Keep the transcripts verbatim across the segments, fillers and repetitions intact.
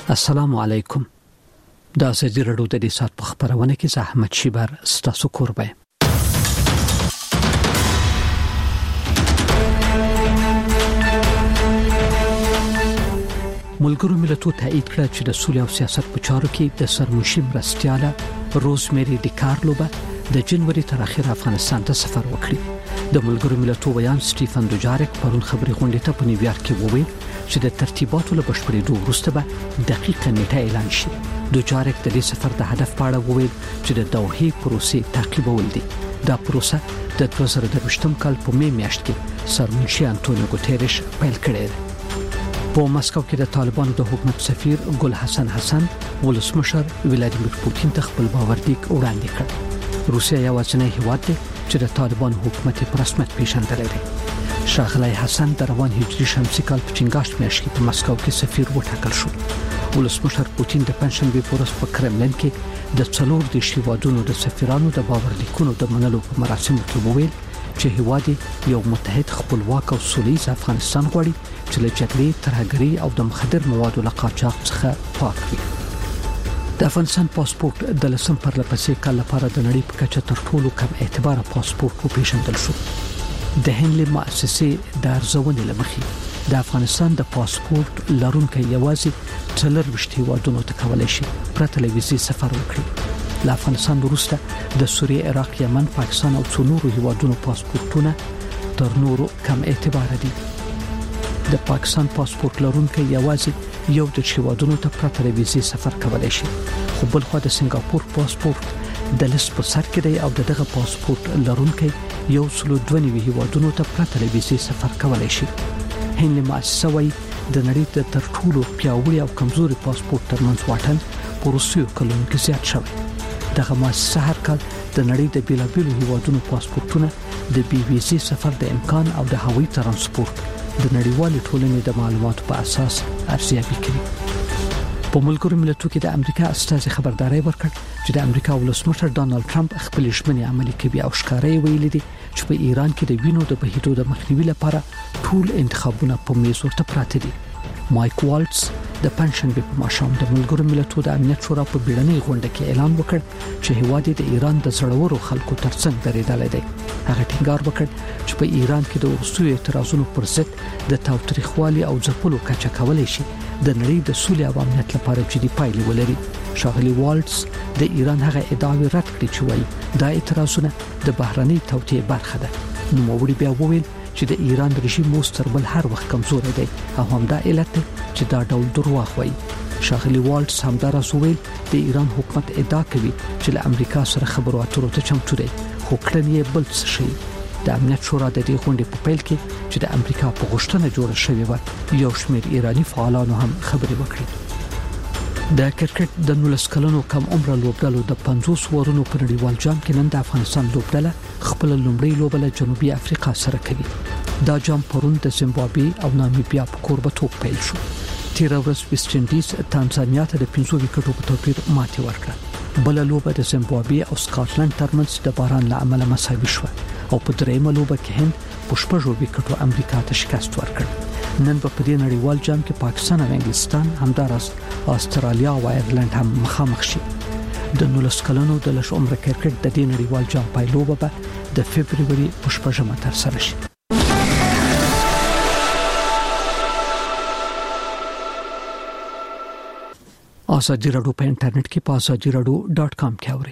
السلام علیکم. دا سجی رډو د دې سات په خبرونه کې زحمت شیبر ستاسو قربه. ملګرو ملتونو تایید کړ چې د سولې او سیاست په چارو کې د سرمشي مرستياله روزمری ډیکارلو به د جنوري تر اخره افغانستان ته سفر وکړي. د ملګرو ملتونو ویان سټیفن دوجارک پرون خبري غونډه ته په نیویارک کې وویل چې د ترتیباتو له بشپړېدو وروسته به دقیقه نیټه اعلان شي. دوجارک د دې سفر د هدف په اړه وویل چې د دوحې پروسې تعقیبول دي. دا پروسه د دوه زره دوه کال په می میاشت کې سرمنشي انټونیو ګوتيريش پیل کړې ده. په مسکو کې د طالبانو د حکومت سفیر ګل حسن حسن ولسمشر ولادیمیر پوتین ته خپل باوردیک وړاندې کړ. روسیا یو ځنې هیواد دی چې د طالبانو حکومت په رسمیت پیژندل دی. شاغلی حسن د روان هجري شمسي کال په چنګاښ میاشت کې په مسکو کې سفیر وټاکل شو. ولسمشر پوتین د پنځشنبه په ورځ په کرملین کې د څلور د شیوادونو د سفیرانو د باوردیکونو د منلو په مراسمو کې وویل چې هیواد یو متحد خپلواک او سولیز افغانستان غواړي چې له جګړې ترهګرۍ او د مخدر موادو له قاچاق څخه پاک وي. د افغانستان پاسپورت د لسم پر لپسې کال لپاره د نړۍ په کچه تر ټولو کم اعتبار پاسپورت وپیژندل شو. د هنلي مؤسسې د ارزونې لمخې د افغانستان د پاسپورت لرونکي یوازې څلور وشتي وادونو ته کولای شي پرته له ویزې سفر وکړي. له افغانستان وروسته د سوریه، عراق، یمن، پاکستان او څو نورو هیوادونو پاسپورتونه تر نورو کم اعتبار دي. د پاکستان پاسپورت لرونکي یوازې یو د هیوادونو ته پرته له ویزې سفر کولای شي. خو بل خو د سنگاپور پاسپورت د لیست په سر کې دی او دغه پاسپورت لرونکي یو سلو دوه نوي هیوادونو ته پرته له ویزې سفر کولای شي. هنلي مؤسسه وايي د نړۍ د تر ټولو پیاوړي او کمزوري پاسپورت ترمنځ واټن په روسیو کلونو کې زیات شوی. دغه مؤسسه هر کال د نړۍ د بیلابیلو هیوادونو پاسپورتونه د بي ویزې سفر د امکان او د هوایي ترانسپورت د نړیوالې ټولنې د معلوماتو په اساس ارزیابي کوي. په ملګرو ملتونو کې د امریکا استازي خبرداري ورکړ چې د امریکا ولسمشر ډانلډ ټرمپ خپل ژمنې عملي کوي او ښکارای ویلي دي چې په ایران کې د وینو د بهیدو د مخنیوي لپاره ټول انتخابونه په میز ورته پراته دي. مایک والټس د پنځشنبه په ماښام د ملګرو ملتونو د امنیت شورا په بیړنۍ غونډه کې اعلان وکړ چې هیواد د ایران د زړورو خلکو ترڅنګ درېدل دی. هغه ټینګار وکړ چې په ایران کې د وروستیو اعتراضونو پر ضد د تاوتریخوالي او ځپلو کچه کولای شي د نړۍ د سولې او امنیت لپاره جدي پایلې ولري. شاغلی والټس د ایران هغه ادعاوې رد کړې چې وایي دا اعتراضونه د بهرنۍ توطئې برخه ده. نو موري بیا وویل چې د ایران رژیم مستقبل هر وخت کمزور دی او همدا علت دی چې دا ډول دروغ وایي. شاغلی والټس همداراز وویل د ایران حکومت ادعا کوي چې له امریکا سره خبرو اترو ته چمتو دی، خو کړنې بل څه شي. د امنیت شورا د دې غونډې په پیل کې چې د امریکا په غوښتنه جوړه شوې و یو شمېر ایرانی فعالانو هم خبرې وکړې. د کرکټ د نولس کلنو کم عمر لوبډلو د پنځوس ورونو په نړیوال جام کې نن د افغانستان لوبډله خپل لومړی لوبه له جنوبي افریقا سره کوي. دا جام پرون د زیمبابوې او نامیبیا په کوربتوب پیل شو. تیر ورځ ویسټ انډیز تانزانیا ته د پنځو وکټو په توپیر ماتې ورکړه. بل لوبه د زیمبابوې او سکاټلند ترمنځ د باران له امله مساوي شوه او په دریمه لوبه کې هند په شپږو وکټو امریکا ته شکست ورکړ. نن په دې نړیوال جام کې پاکستان او انګلستان همداراز استرالیا او ایرلند هم مخامخ شي. د نولس کلنو د لږ عمر کرکټ د دې نړیوال جام پایلوبه به د فبرवरी په شپږمه ترسره شي. ازادي رادیو په انټرنیټ کې په ازادي رادیو ډاټ کام کې اورئ.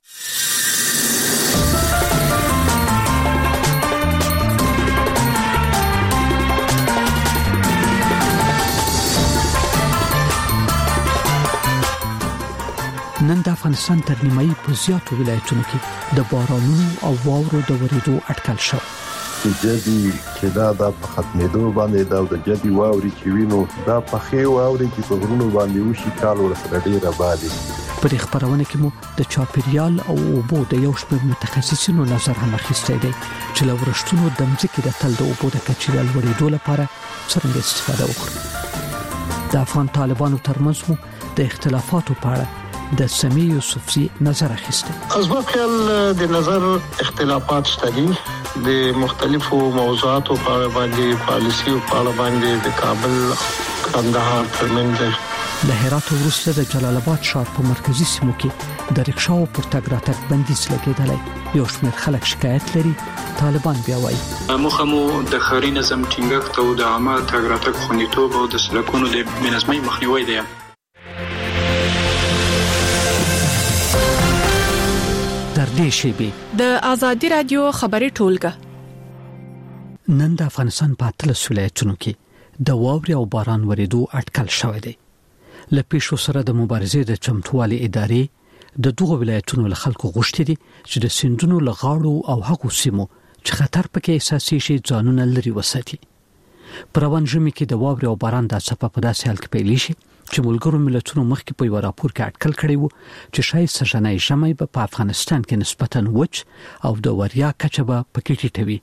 نن د افغانستان تر نیمایي په زیاتو ولایتونو کې د بارانونو او واورو د ورېدو اټکل شو. جدي چې دا د ختمېدو باندې دا د جدي واوري چې وینو دا په خې واوري چې په غرونو باندې وشي کال ورسره ډیره باندې. په دې خبرونه کې مو د چاپیریال او اوبو د یو شمېر متخصصینو نظر هم اخیستی دی چې له ورښتونو د ځمکې د تل د اوبو د کچې لوړېدو لپاره څنګه استفاده وکړو. د افغان طالبانو ترمنځ مو د اختلافاتو په اړه د سمیع یوسفزي نظر اخیسته. از ما خیال د نظر اختلافات شته دي د مختلفو موضوعاتو په اړه باندې پالیسي او په اړه باندې د کابل کندهار ترمنځ له هرات وروسته د جلال آباد ښار په مرکزی سیمو کې د رکشاو پر تګ راتګ بندیز لګیدلی. یو شمېر خلک شکایت لري. طالبان بیا وایي موخه مو د ښاري نظم ټینګښت او د عامه تګ راتګ خوندیتوب او د سړکونو د بېنظمۍ مخنیوی دی. در دې شیبې د آزادي رادیو خبري ټولګه نن د افغانستان په اتلس ولایتونو کې د واورې او باران ورېدو اټکل شوی دی. له پیښو سره د مبارزې د چمتووالي ادارې د دغو ولایتونو له خلکو غوښتي دي چې د سیندونو له غاړو او هغو سیمو چې خطر پکې احساسي شي ځانونه لري وساتي. پر روان ژمي کې د واورې او باران د څپه په داسې حال کې پیلې شي چې ملګرو ملتونو مخکې په یو راپور کې اټکل کړی وو چې شاید سږنی ژمی به په افغانستان کې نسبتاً وچ او د وریا کچه به پکې ټیټوي.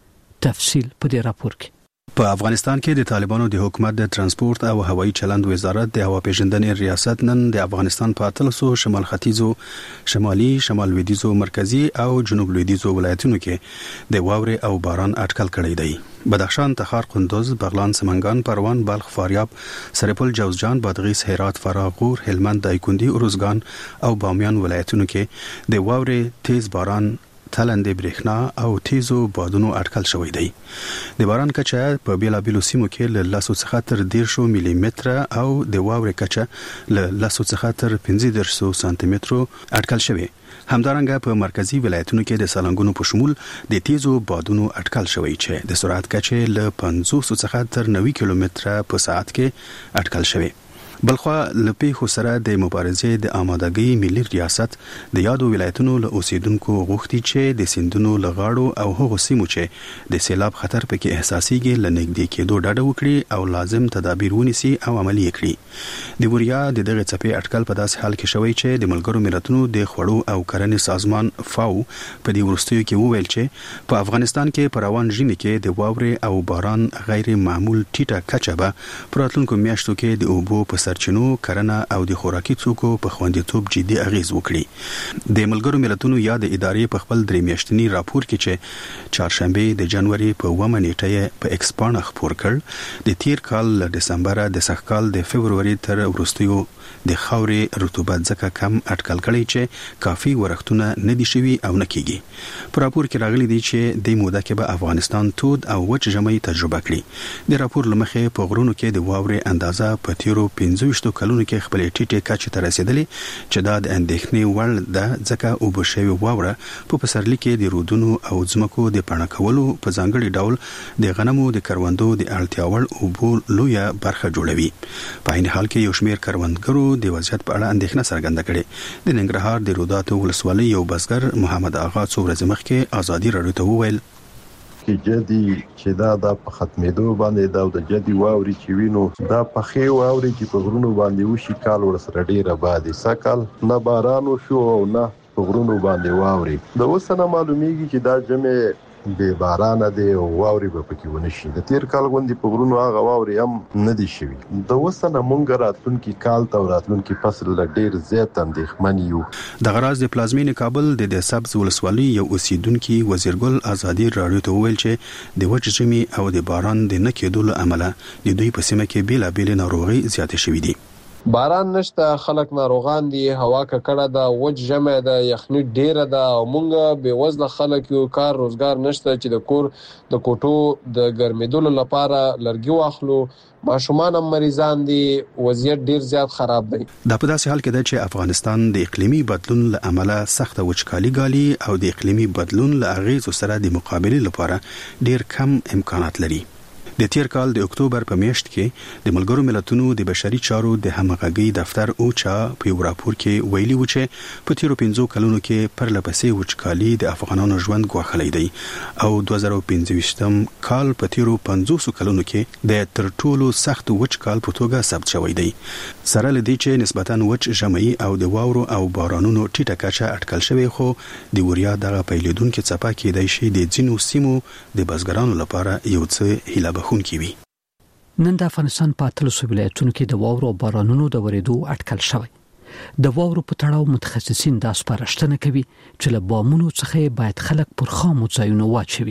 تفصیل په دې راپور کې. په افغانستان کې د طالبانو د حکومت د ترانسپورت او هوایي چلند وزارت د هوا پیژندنې ریاست نن د افغانستان په اتلسو شمال ختیځو، شمالي، شمال لویدیځو، مرکزی او جنوب لویدیځو ولایتونو کې د واورې او باران اټکل کړی دی. بدخشان، تخار، قندوز، بغلان، سمنګان، پروان، بلخ، فاریاب، سرپل، جوزجان، بادغیس، هرات، فراه، غور، هلمند، دایکنډي، ارزګان او بامیان ولایتونو کې د واورې، تیز باران، تلندې برېښنا او تیزو بادونو اټکل شوی دی. د باران کچه په بیلابیلو سیمو کې له لسو څخه تر دیرشو ملي متره او د واورې کچه له لسو څخه تر پنځه دیرشو سانتي مترو اټکل شوی. همدارنګه په مرکزی ولایتونو کې د سالنګونو په شمول د تیزو بادونو اټکل شوی چې د سرعت کچه له پنځوس څخه تر نوي کیلومتره په ساعت کې اټکل شوی. بلخوا لپی خو سره د مبارزې د آمادګۍ ملي ریاست د یادو ولایتونو له اوسیدونکو غوښتي چې د سیندونو لغاړو او هغو سیمو چې د سیلاب خطر پکې احساسيږي لنګدې کېدو ډاډه وکړي او لازم تدابیر ونیسي او عملی کړي. د وریا د دغه څپې اټکل په داسې حال کې شوی چې د ملګرو ملتونو د خوړو او کرنې سازمان فاو په دې وروستیو کې وویل چې په افغانستان کې په روان ژمي کې د واورې او باران غیر معمول ټیټه کچه به په راتلونکو میاشتو کې د اوبو په سرچینو، کرنه او د خوراکي توکو په خوندیتوب جدي اغیز وکړي. د ملګرو ملتونو یا د ادارې په خپل درې میاشتني راپور کې چې چهارشنبه د جنوري په اوومه نیټه په ایکس باندې خپور کړ، د تیر کال له دسمبر د سږکال د فبروري تر وروستیو د خاورې رطوبت ځکه کم اټکل کړي چې کافي ورښتونه نه دي شوي او نه کیږي. په راپور کې راغلي دي چې د موده کې به افغانستان تود او وچ ژمی تجربه کړي. د راپور لمخې په غرونو کې د واورې اندازه په تیرو پنځه ویشتو کلونو کې خپل ټیټه کچه ته رسیدلې چې دا د اندېښنې وړ ده ځکه اوبه شوی واوره په پسرلي کې د رودونو او ځمکو د پاڼه کولو په ځانګړي ډول د غنمو د کروندو د اړتیا وړ اوبو لویه برخه جوړوي. په عین حال کې یو شمېر کروندګرو د وضعیت په اړه اندېښنه څرګنده کړې. د ننګرهار د روداتو ولسوالۍ یو بزګر محمد آغا څو ورځې مخکې ازادي راډیو ته وویل کې جدي چې دا د ختمېدو باندې دا د جدي واوري چې وینو دا په خې واوري چې په غرونو باندې وشي کال ورسره ډیره بادي سکل نه بارانو شو او نه په غرونو باندې واوري. د اوسنه معلومیږي چې دا جمع به باران دی او واوري به پکې ونشي. د تیر کال غوندي په غرونو هغه واوري هم نه دي شوي. د اوسنه مونږ راتلونکي کال ته راتلونکي فصل له ډیر زیات اندېښمن یو. د غراز د پلازمین کابل د د سبز ولسوالۍ یو اوسیدونکو وزیرګل ازادي راډیو ته وویل چې د وچ ژمي او د باران د نه کېدو له امله د دوی په سیمه کې بیلابېل ناروغي زیاتې شوې دي. باران نشته، خلک ناروغان دي، هوا ککړه ده، وچ ژمی ده، یخني ډیره ده او مونږ بې وزله خلک یو، کار روزګار نشته چې د کور د کوټو د ګرمېدلو لپاره لرګي واخلو. ماشومان هم مریضان دي، وضعیت ډیر زیات خراب دی. دا په داسې حال کې ده چې افغانستان د اقلیمي بدلون له امله سخته وچکالي ګالي او د اقلیمي بدلون له اغیزو سره د مقابلې لپاره ډیر کم امکانات لري. د تیر کال د اکتوبر په میاشت کې د ملګرو ملتونو د بشري چارو د همغږي دفتر اوچا په یو راپور کې ویلي و چې په تیرو پنځو کلونو کې پرلپسې وچکالي د افغانانو ژوند ګواښلی دی او دوه زره پنځه ویشتم کال په تیرو پنځوسو کلونو کې د تر ټولو سخت وچ کال په توګه ثبت شوی دی. سره له دې چې نسبتاً وچ ژمی او د واورو او بارانونو ټیټه کچه اټکل شوی، خو د وریا دغه پیلېدونکو څپه کېدای شي د ځینو سیمو د بزګرانو لپاره یو څه هیله بخښونکی وي. نن د افغانستان په اتلسو ولایتونو کې د واورو او بارانونو د ورېدو اټکل شوی. د واورو په تړاو متخصصین دا سپارښتنه کوي چې له بامونو څخه باید خلک پر خامو ځایونو واچوي.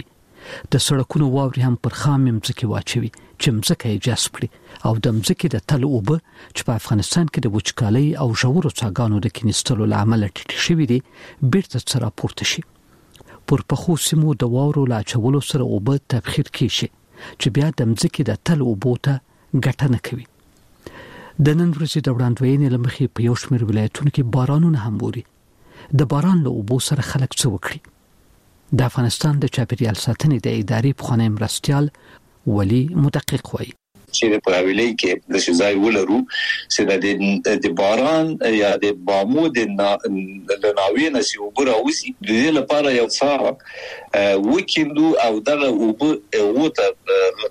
د سړکونو واوري هم پر خام مځکه واچوي چې مځکه یې جذب کړي او د مځکې د تل اوبه چې په افغانستان کې د وچکالۍ او ژورو څاګانو د کینستلو لامل ټیټ شوي دي بیرته سره پورته شي. پر پخو سیمو د واورو لا چولو سره اوبه تبخیر کیږي چې بیا د مځکې د تل اوبو ته ګټه نه کوي. د نن ورځې د وړاندوینې لمخې په یو شمېر ولایتونو کې بارانونه هم ووري. د باران له اوبو سره خلک څه وکړي؟ د افغانستان د چاپیریال ساتنې د ادارې پخوانی مرستیال ولی مدقق وایي چې په حواله کې د شزای ولرو چې د باران یا د بامو د ناوې نسی وبره اوسي د دې لپاره یو څا وکیندو او دغه وبو وته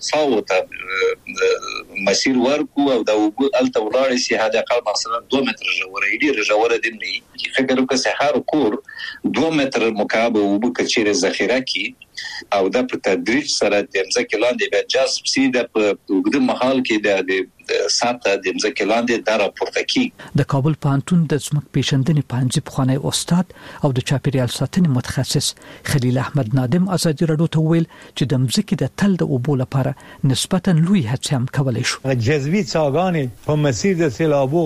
څاوته مسیر ورکو او د وبو الته ولاړ شي هدا قال مثلا دوه متر جوړه دی جوړه دی نه فکر وکړه سحر کور دوه متر مکعب وبو کچېره ذخیره کی او دا په تدریج سره د ځمکې لاندې به جذب سي د وګړو محل کې د ساته د ځمکې لاندې د راپورته کی. د کابل پوهنتون د ځمکې پیژندنې پنځه پخوانی استاد او د چاپیریال ساتنې متخصص خلیل احمد نادم ازادي رادیو ته ویل چې د ځمکې د تل د اوبو لپاره نسبتا لوی هڅه هم کولای شو. جذبي څاګانې په مسیر د سیلابو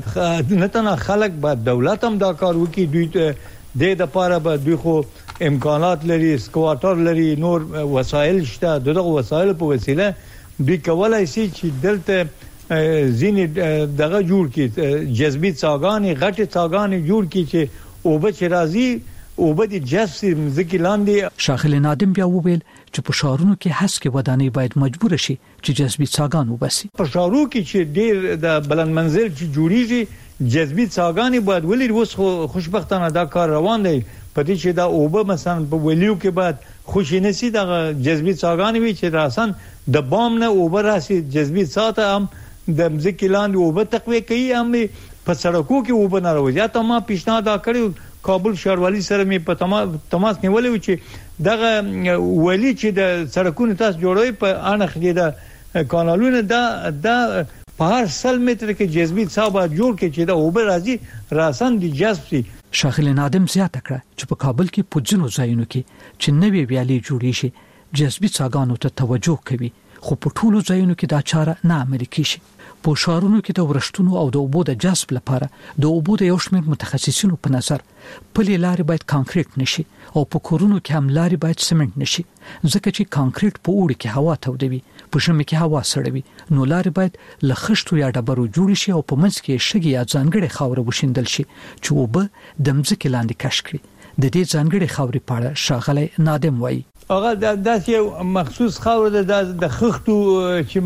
د نه تنه خلک به دولت هم دا کار وکړي دوی د د لپاره به دوی خو امکانات لري سکواټر لري نور وسایل شته دغه وسایل په وسیله دوی کولای شي چې دلته ځینې دغه جوړ کړي جذبي څاګانې غټه څاګانې جوړ کړي چې اوبه چې راځي اوبه د جذب ځکه لاندې. شاخل نادم بیا وویل چې په شهرونو کې هڅه ودانۍ باید مجبور شي چې جذبي څاګان وباسي. په شهرونو کې چې ډیر د بلند منزل چې جوړیږي جذبي څاګانې باید ولې اوس خوشبختانه دا کار روان دی پدې چې دا اوبه مثلا په ولیو کې بعد خوشی نسی دا جذبي څاګانې وي چې راسن د بام نه اوبه راسي جذبي ساته هم د مځکې لاندې اوبه تقویه کوي هم په سړکو کې اوبه نه راوځي. یا ته ما پیشنهاد کړی کابل ښاروالي سره می په تماس نیولې چې دغه ولی چې د سړکونو تاسو جوړوي په انخ کې د کانالونو دا د په هر سل متر کې جذبي څاګه جوړ کې چې دا اوبه راځي راسن د جذب سي. شاخل نادم زیاته کړه چې په کابل کې په ځینو ځایونو کې چې نوې ویالې جوړې شي جذبي څاګانو ته توجه کوي خو په ټولو ځایونو کې دا چاره نه عملي کیږي. په شهرونو کې د ورشتونو او د اوبو د جذب لپاره د اوبو د یو شمېر متخصصینو په نظر پلي لارې باید کانکریټ نشي او په کورونو کې هم لارې باید سیمنټ نشي ځکه چې کانکریټ په اوړي کې هوا تودوي په ژمي کې هوا سړوي نو لارې باید له خښتو یا ډبرو جوړ شي او په منځ کې شګي یا ځانګړي خاور وشیندل شي چې اوبه د مځکې لاندې کش کړي. د دې ځانګړي خاورې په اړه شاغلی نادم وایي هغه د داسې مخصوص خاور د د خښتو چې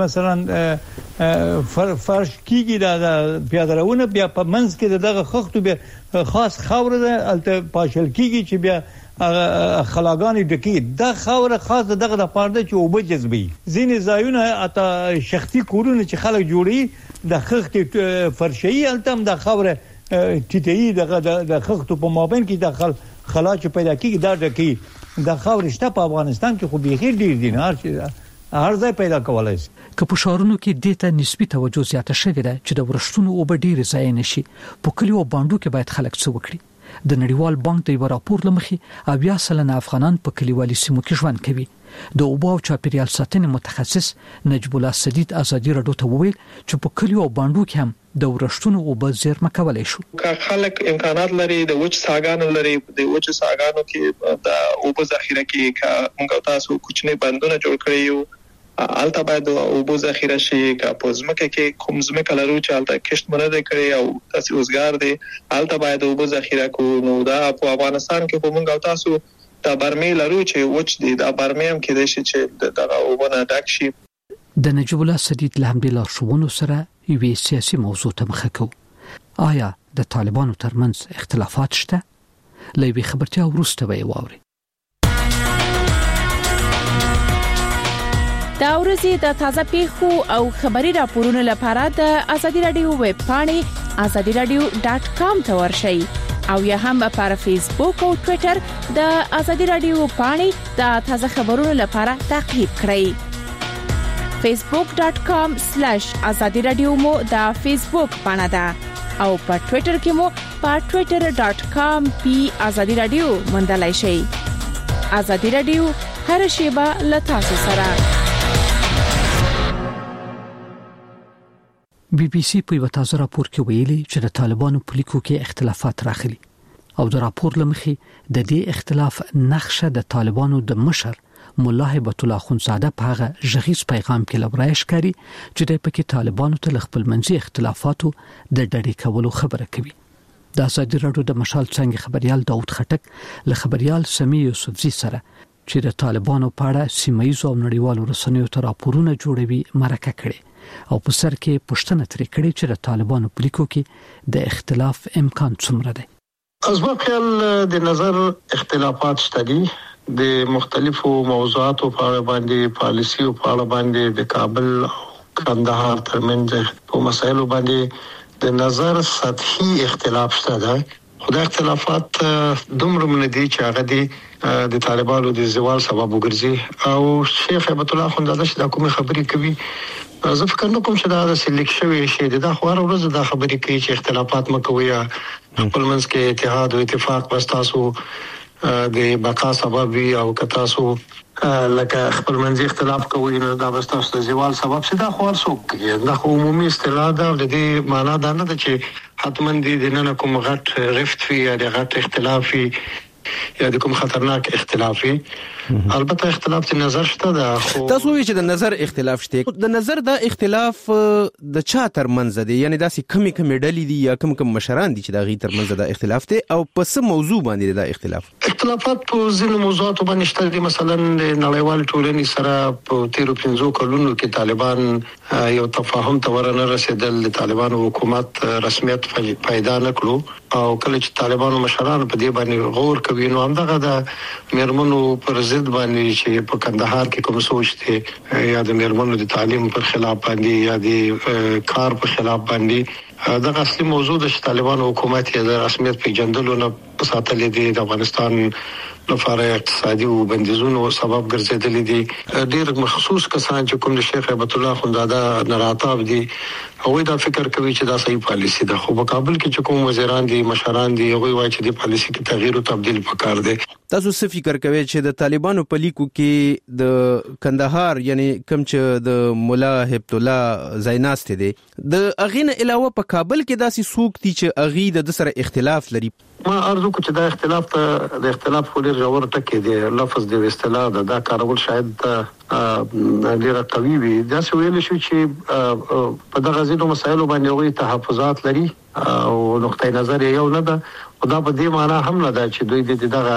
مثلا فرش کیږي د پیادرونه بیا په منځ کې دغه خښتو بیا خاص خاور ده الته پاشل کیږي چې بیا خلاګانی ډکی د خاور خاص دغه د پاره چې اوبه جذبي ځینې ځایونه اته شخصي کورونه چې خلک جوړي د خښتې فرشي الته د خاور ټیټي دغه د خښتو په مابین کې داخل خلا چې پیدا کیږي دا ډکی د خاورشته په افغانستان کې خو بيخي ډیر دي نه هر ځای پیدا کولای شي. که په شهرونو کې د ته نسبی توجه زیاته شوې ده چې د ورشتونو او ډیر ځای نشي په کلیو باندې کې باید خلک څه وکړي. د نړیوال بانک د راپور لمخې اویا سلنه افغانان په کلیوالي سیمو کې ژوند کوي. د اوبو او چاپیریال ساتنې متخصص نجیب الله سدید ازادي رادیو ته وویل چې په کلیو باندې کې هم د ورشتونو اوبه زیرمه کولای شو. که خلک امکانات لري د وچ ساګانو لري د وچ ساګانو کې د اوبو ذخیره کې کا موږ تاسو کوچنی بندونه جوړ کړی یو البته باید اوبو ذخیره شي که په ځمکه کې کوم ځمکه لرو چې البته کښت مونږ نه کړی او تاسو روزګار دی البته باید اوبو ذخیره کو نو دا په افغانستان کې په موږ تاسو د برمې لرو چې وچ دي د برمې هم کې دي چې دغه اوبو نه ډک شي. د نجیب الله سدید الحمدلله شوونو سره یوه سیاسي موضوع ته مخه کو. آیا د طالبانو ترمنځ اختلافات شته؟ لوي خبرتیا ورسته وی واوري. دا ورځي د تازه پیښو او خبري راپورونو لپاره د ازادي رادیو ویب پاڼې ازادي رادیو ډاټ کام ته ورشئ او یا هم پر فیسبوک او ټوئیټر د ازادي رادیو پاڼې د تازه خبرونو لپاره تعقیب کړئ. facebook dot com slash azadi radio مو د فیسبوک پاڼه ده او په ټوئیټر کې مو په twitter dot com پی azadi radio موندلای شئ. ازادي رادیو هر شیبه له تاسو سره. بي بي سي په یو تازه راپور کې ویلي چې د طالبانو په لیکو کې اختلافات راغلي او د راپور لمخې د دې اختلاف نقشه د طالبانو د مشر مولا هیبت الله خونزاده په هغه ژغیز پیغام کې لورایش کړي چې د پکې طالبانو ته خپل منځي اختلافاتو د ډډې کولو خبره کوي. د ازادي راډیو د مشال څنګه خبريال داوود خټک له خبريال سمي یوسفزي سره چې د طالبانو په اړه سیمایي او نړیوالو رسنیو ته راپورونه جوړوي مرکه کړي او په سر کې پښتنه ترې کړي چې د طالبانو په لیکو کې د اختلاف امکان څومره دی. از ما خیال د نظر اختلافات شته دي د مختلفو موضوعاتو په اړه باندې پالیسي او په اړه باندې د کابل او کندهار ترمنځ په مسایلو باندې د نظر سطحي اختلاف شته ده. خو د اختلافات دومره من دي چې هغه دي د طالبانو د زوال سبب وګرځي او شیخ هیبت الله خونزاده چې د کومه خبرې کوي زه فکر نه کوم چې دا د سلیکشن شي د خبر ورځ د خبرې کوي چې اختلافات مکوي خپل منځ کې اتحاد او اتفاق واستاسو د بقا سبب وي او کتاسو لکه خپل منځي اختلاف کوي نو دا واستاسو د زوال سبب شي دا خو ورسوي دا خو عمومي اصطلاح ده د دې معنا دا نه ده چې حتمن دي د نن کوم غټ رفت وي یا د غټ اختلاف وي یا د کوم خطرناک اختلاف وي. البته اختلاف د نظر شته ده خو تاسو وی چې د نظر اختلاف شته د نظر د اختلاف د چا ترمنځ دی یعنی داسې کمی کمی ډلې دي یا کم کم مشران دي چې د غي ترمنځ د اختلاف ته او په څه موضوع باندې د اختلاف اختلافات په ځینو موضوعاتو باندې شته دي. مثلا د نړیوال ټولنې سره په تیرو پنځو کلونو کې طالبان یو تفاهم ته ورنه رسیدل د طالبانو حکومت رسمیت پیدا نکړو او کله چې طالبانو مشران په دې باندې غور کوي نو همدغه د میرمنو پر ضد باندې چې په کندهار کې کوم سوچ دي یا د میرمنو د تعلیم پر خلاف باندې یا د کار په خلاف باندې دا اصلي موضوع د طالبانو حکومت یې د رسمیت پیژندلو نه ساتلې دي د افغانستان لپاره اقتصادي او بندیزونو سبب ګرځیدلې دي. ډېر مخصوص کسان چې کوم د شیخ هیبت الله خونزاده ناراتاب دي او دا فکر کوي چې دا صحیح پالیسی ده خو په کابل کې چې کوم وزیران دي مشران دي هغه وایي چې د پالیسی کې تغییر او تبديل پکار دي. تاسو څه فکر کوئ چې د طالبانو په لیکو کې د کندهار یعنی کوم چې د مولا هیبت الله زیناست دي د اغینه علاوه په کابل کې داسې سوق دي چې اغي د سره اختلاف لري؟ ما ارزو کو چې دا اختلاف ته د اختلاف په ډیر ژور ټکی دی لفظ دی اصطلاح دا, دا کارول شاید ډیر قوي وي. دا څه ویل شو چې په دغه ځینو مسایلو باندې وي تحفظات لري او نقطه نظر یو نه ده او دا په دې معنی هم نه ده چې دوی د دغه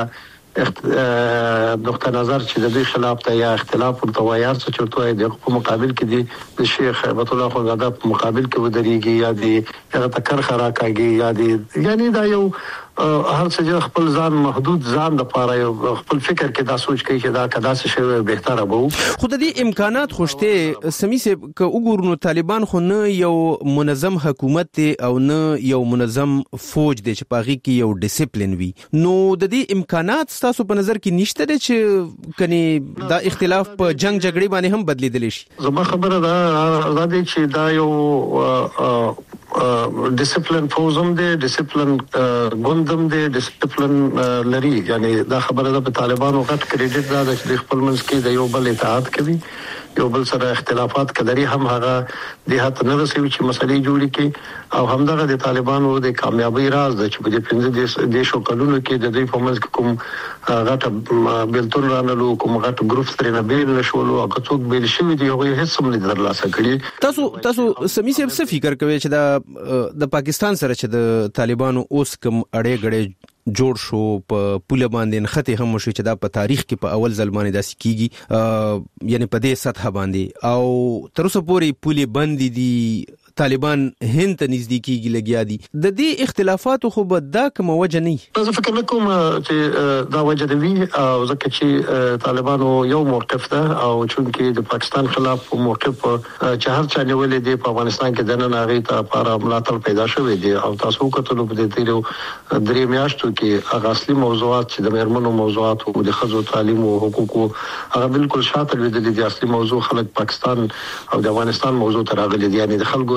نقطه نظر چې د دوی خلاف ته یا اختلاف ورته وایي چې چرته د په مقابل کې دی د شیخ هیبت الله خونزاده په مقابل کې ودرېږي یا دی هغه تکر خراکاږي یا دی یعنی دا یو هر څه خپل ځان محدود ځان د پاره یو خپل فکر کې دا سوچ کوي چې دا کدا څه شی بهتره وو. خو د دې امکانات خوشته سمي سه ک وګورنو طالبان خو نه یو منظم حکومت او نه یو منظم فوج دی چې پاغي کې یو ډیسپلین وي نو د دې امکانات تاسو په نظر کې نشته دي چې کني دا اختلاف په جنگ جګړې باندې هم بدلیدل شي؟ زما خبره دا دا دي چې دا یو ډیسپلین فوزم دی ډیسپلین ګوندم دی ډیسپلین لري یعنی دا خبره ده په طالبانو غټ کریډټ دا چې خپل منځ کې د یو بل اتحاد کوي یو بل سره اختلافات کلري هم هغه د هڅه نه رسوي چې مسلې جوړي کې او همدغه د طالبانو د کامیابی راز د چې په پنځه دیشو کلونو کې د دوی په منځ کې کوم غټ بیلتون رانلو کوم غټ ګروپ سره نه بیل نشولو او څوک بیل شوی دی هغه هیڅ هم نه درلاسه کړي. تاسو تاسو سمي څه فکر کوئ چې دا د پاکستان سره چې د طالبانو اوس کوم اړې غړې جوړ شو په پوله باندې نخته هم شو چې دا په تاریخ کې په اول ځل باندې داسې کیږي یعنی په دې سطح باندې او تر اوسه پورې پوله بند دي طالبان هند ته نږدې کیږي لګیا دي د دې اختلافاتو خو به دا کوم وجه نه زه فکر نکوم چې دا وجه دی او ځکه چې طالبانو یو موقف ده او چونکې د پاکستان خلاف موقف چې هر چا نیولې دی په افغانستان کې د نن هغه ته لپاره ملاتړ پیدا شوی دی او تاسو کتلو په دې تیرو درې میاشتو کې هغه اصلي موضوعات چې د میرمنو موضوعات او د ښځو تعلیم او حقوقو هغه بالکل شاته لیدل دي اصلي موضوع خلک پاکستان او د افغانستان موضوع تر هغه دي یعنی د خلکو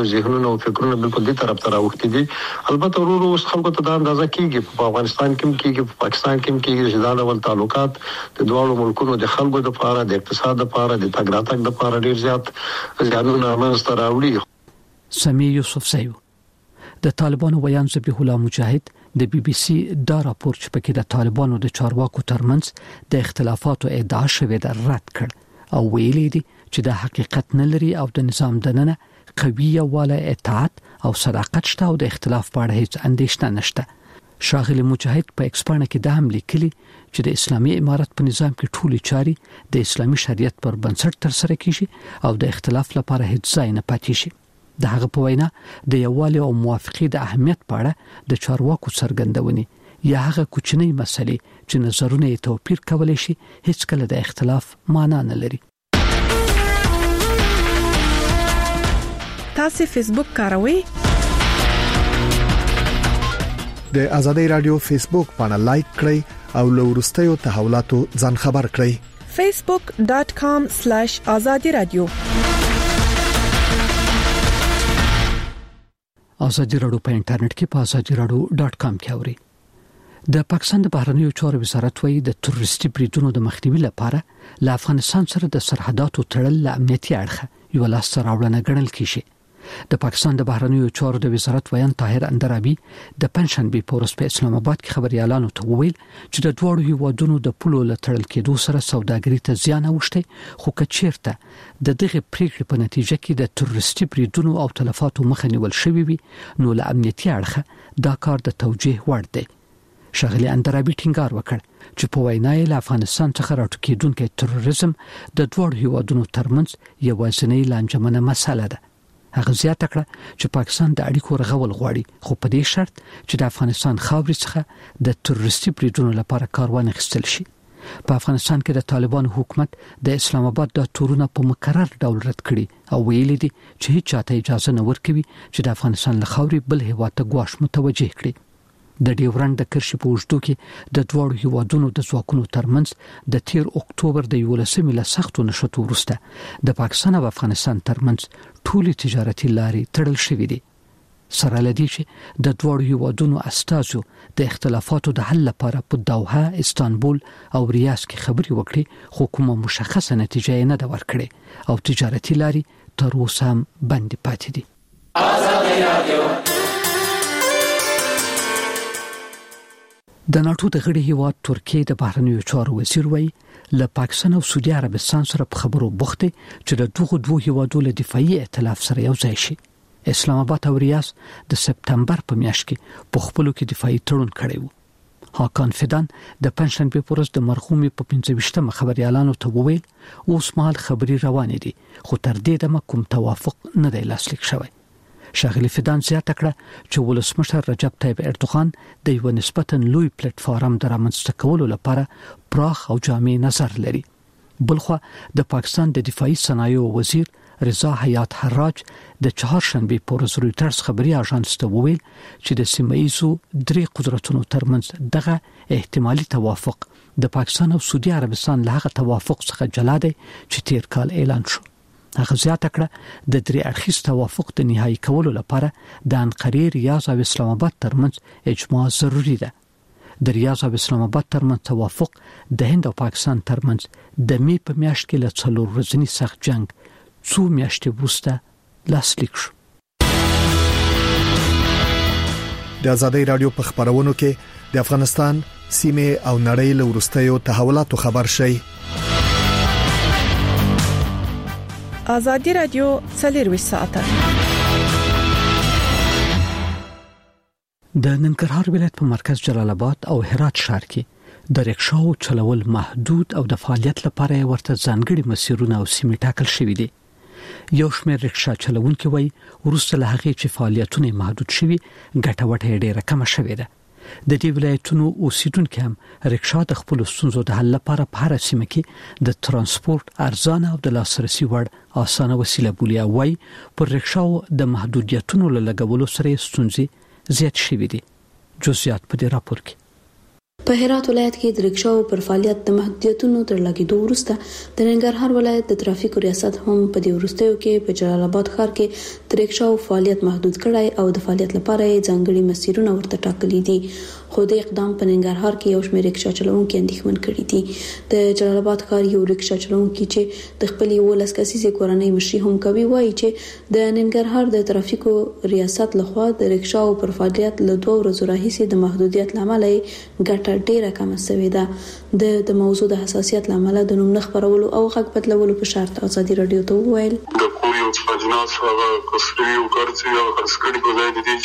ذهنونه او فکرونه بالکل دې طرف ته راوختي دي. البته ورو اوس خلکو ته دا اندازه کیږي په افغانستان کې کېږي په پاکستان کې کېږي چې دا ډول تعلقات د دوه ملکونو د خلکو د لپاره د اقتصاد لپاره د تګ راتګ لپاره ډیر زیات زیانونه منځته راوړي. سمیع یوسف زیو د طالبانو ویان ذبیح الله مجاهد د بي بي سي دا راپور چې پکې د طالبانو د چارواکو ترمنځ د اختلافاتو ادعا شوې ده رد کړ او ویلي دي چې د حقیقت نه لري او د نظام دننه قوي یواله اطاعت او صداقت شته او د اختلاف په اړه هیڅ اندېښنه نشته. شاغلی مجاهد په ایکسپانه کې دا هم لیکلي چې د اسلامي امارت په نظام کې ټولې چاري د اسلامي شریعت پر بنسټ تر سره کیږي او د اختلاف لپاره هیڅ ځای نه پاتې شي. د هغه په وینا د یووالي او موافقې د اهمیت په اړه د چارواکو څرګندونې یا هغه کوچنۍ مسلې چې نظرونه یې توپیر کولای شي هیڅ کله د اختلاف معنا نه لري. تاسو فیسبوک کاروئ؟ د ازادي رادیو فیسبوک باندې لایک کړئ او له ورستیو تحولاتو ځان خبر کړئ. facebook dot com slash azadi radio. ازادي رادیو په انټرنیټ کې په ازادي رادیو ډاټ کام کې اوري. د پاکستان د بهرنیو چارو وزارت وايي د تروریستي بریدونو د مخنیوي لپاره له افغانستان سره د سرحداتو تړل له امنیتي اړخه یو لاس راوړنه ګڼل کیږي. د پاکستان د بهرنیو چارو د وزارت ویان طاهر اندرابي د پنځشنبه په ورځ په اسلام آباد کې خبريالانو ته وویل چې د دوه هیوادونو د پولو له تړل کېدو سره سوداګري ته زیان اوښتي خو کچیرته د دغه پریکړې په نتیجه کې د تروریستي بریدونو او تلفاتو مخه نیول شوې وي نو له امنیتي اړخه دا کار د توجیه وړ دی. شاغلی اندرابي ټینګار وکړ چې په وینا یې له افغانستان څخه راټوکېدونکي تروریزم د دوه هیوادونو ترمنځ یوازینی لانجمنه مسله ده. هغه زیاته کړه چې پاکستان د اړیکو رغول غواړي خو په دې شرط چې د افغانستان خاورې څخه د تروریستي بریدونو لپاره کاروان اخیستل شي. په افغانستان کې د طالبان حکومت د اسلام آباد د تورونه په مکرر ډول رد کړي او ویلي دي چې هیڅ چاته اجازه نه ورکوي چې د افغانستان له خاورې بل هیواد ته ګواښ متوجه کړي. د ډیورنډ د کرښې په اوږدو کې د دوه هیوادونو د ځواکونو ترمنځ د تیر اکتوبر د یولسمې له سختو نشټو وروسته د پاکستان او افغانستان ترمنځ ټولي تجارتي لارې تړل شوې دي. سره لدی چې د دوه هیوادونو استازو د اختلافاتو د حل لپاره په دوحه، استانبول او ریاض کې خبري وکړي خو کومه مشخصه نتیجه نه ده ورکړې او تجارتي لارې تر اوسه هم بند پاتې دي. ازادي رادیو د ناتو د غړي هیواد ترکیه د بهرنیو چارو وزیر وایي له پاکستان او سعودي عربستان سره په خبرو بوخته چې د دوه دوه هیوادو له دفاعي ائتلاف سره یو ځای شي. اسلام آباد او ریاض د سپتمبر په میاشت کې په خپلو کې دفاعي تړون کړی وو. هاکان فدان د پنځشنبه په ورځ د مرحومې په پنځه ویشتمه خبريالانو ته وویل اوس مهال خبري روانې دي خو تر دې دمه کوم توافق نه دی لاسلیک شوی. شاغلی فدان زیاته کړه چې ولسمشر رجب طیب اردوغان د یو نسبتاً لوی پلیټ فارم درامنځته کولو لپاره پراخ او جامع نظر لري. بلخو د پاکستان د دفاعي صنایعو وزیر رضا حیات حراج د چهارشنبه په ورځ رويټرز خبري اژانس ته وویل چې د سیمایزو درې قدرتونو ترمنځ دغه احتمالي توافق د پاکستان او سعودي عربستان له هغه توافق څخه جلا دی چې تیر کال اعلان شو. هغه زیاته کړه د درې اړخیز توافق د نهایی کولو لپاره د انقره، ریاض او اسلام آباد ترمنځ اجماع ضروری ده. د ریاض او اسلام آباد ترمنځ توافق د هند او پاکستان ترمنځ د می په میاشت کې له څلور ورځنی سخت جنگ څو میاشتې وروسته لاسلیک شو. د ازادي رادیو په خبرونو کې د افغانستان سیمه او نړۍ له ورستیو تحولاتو خبر شي. ازادي رادیو څلروي ساعته د ننګرهار ولایت په مرکز جلال آباد او هرات ښار کې د رکشاو چلول محدود او د فعالیت لپاره ورته ځانګړي مسیرونه او سیمې ټاکل شوې دي. یو شمېر رکشا چلونکي وایي ورسته له هغې چې فعالیتونه محدود شوي ګټه وټه ډېره کمه شوې ده. د دې ولایتونو اوسیدونکو هم رکشا د خپل ستونزو د حل لپاره په هر سیمه کې د ترانسپورت ارزانه او د لاسرسي وړ اسانه وسیله بولي. وایي پر رکشاو د محدودیتونو له لګولو سره ستونزې زیات شوې دي. جزئیات په دې راپور کې په هرات ولایت کې د رکشاو پر فعالیت د محدودیتونو تر لګیدو وروسته د ننګرهار ولایت د ترافیکو ریاست هم په دې وروستیو کې په جلال آباد ښار کې د رکشاو فعالیت محدود کړای او د فعالیت لپاره ځانګړي مسیرونه ورته ټاکلي دي. خو د اقدام په ننګرهار کې یو شمېر رکشا چلوونکي اندېښمن کړي دي. د جلال آباد ښار یو رکشا چلوونکي چې د خپل ولس کسیزه کورنۍ مشري هم کوي وایي چې د ننګرهار د ترافیکو ریاست لخوا د رکشاو پر فعالیت له دوه ورځې راهیسې د محدودیت لامل ګټه ډیره کمه شوې ده. د د موضوع د حساسیت لامل د نوم خبرولو او غږ بدلولو په شرط ازادي رادیو ته وویل د کوریو اجناس هغه کسری او کارڅي او خرڅکړي په ځای دي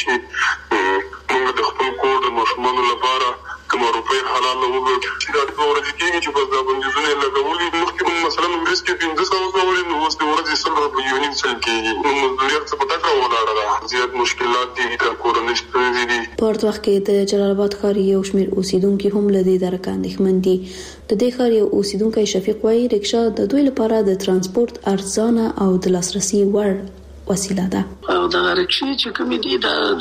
چې موږ د خپل کور د ماشومانو لپاره کوم روپې حلال وګورو چې دا د ورځې کې چې په ځا باندې لګولي مخکې مثلا انګلیس کې پنځه سوه ډالر نو اوس د ورځې سره په یونین سل کې نو مزدوريت څه پتا کوو ولاړه ده زیات مشکلات دي د کورنۍ ستونزې دي. په ورته وخت کې د جلال آباد ښار یو شمېر اوسیدونکو هم له دې درکه اندېښمن دي. د دې ښار یو اوسیدونکی شفیق وایي رکشا د دوی لپاره د ترانسپورت ارزانه او د لاسرسي وړ وسیله ده. او د رکشې چې کوم دي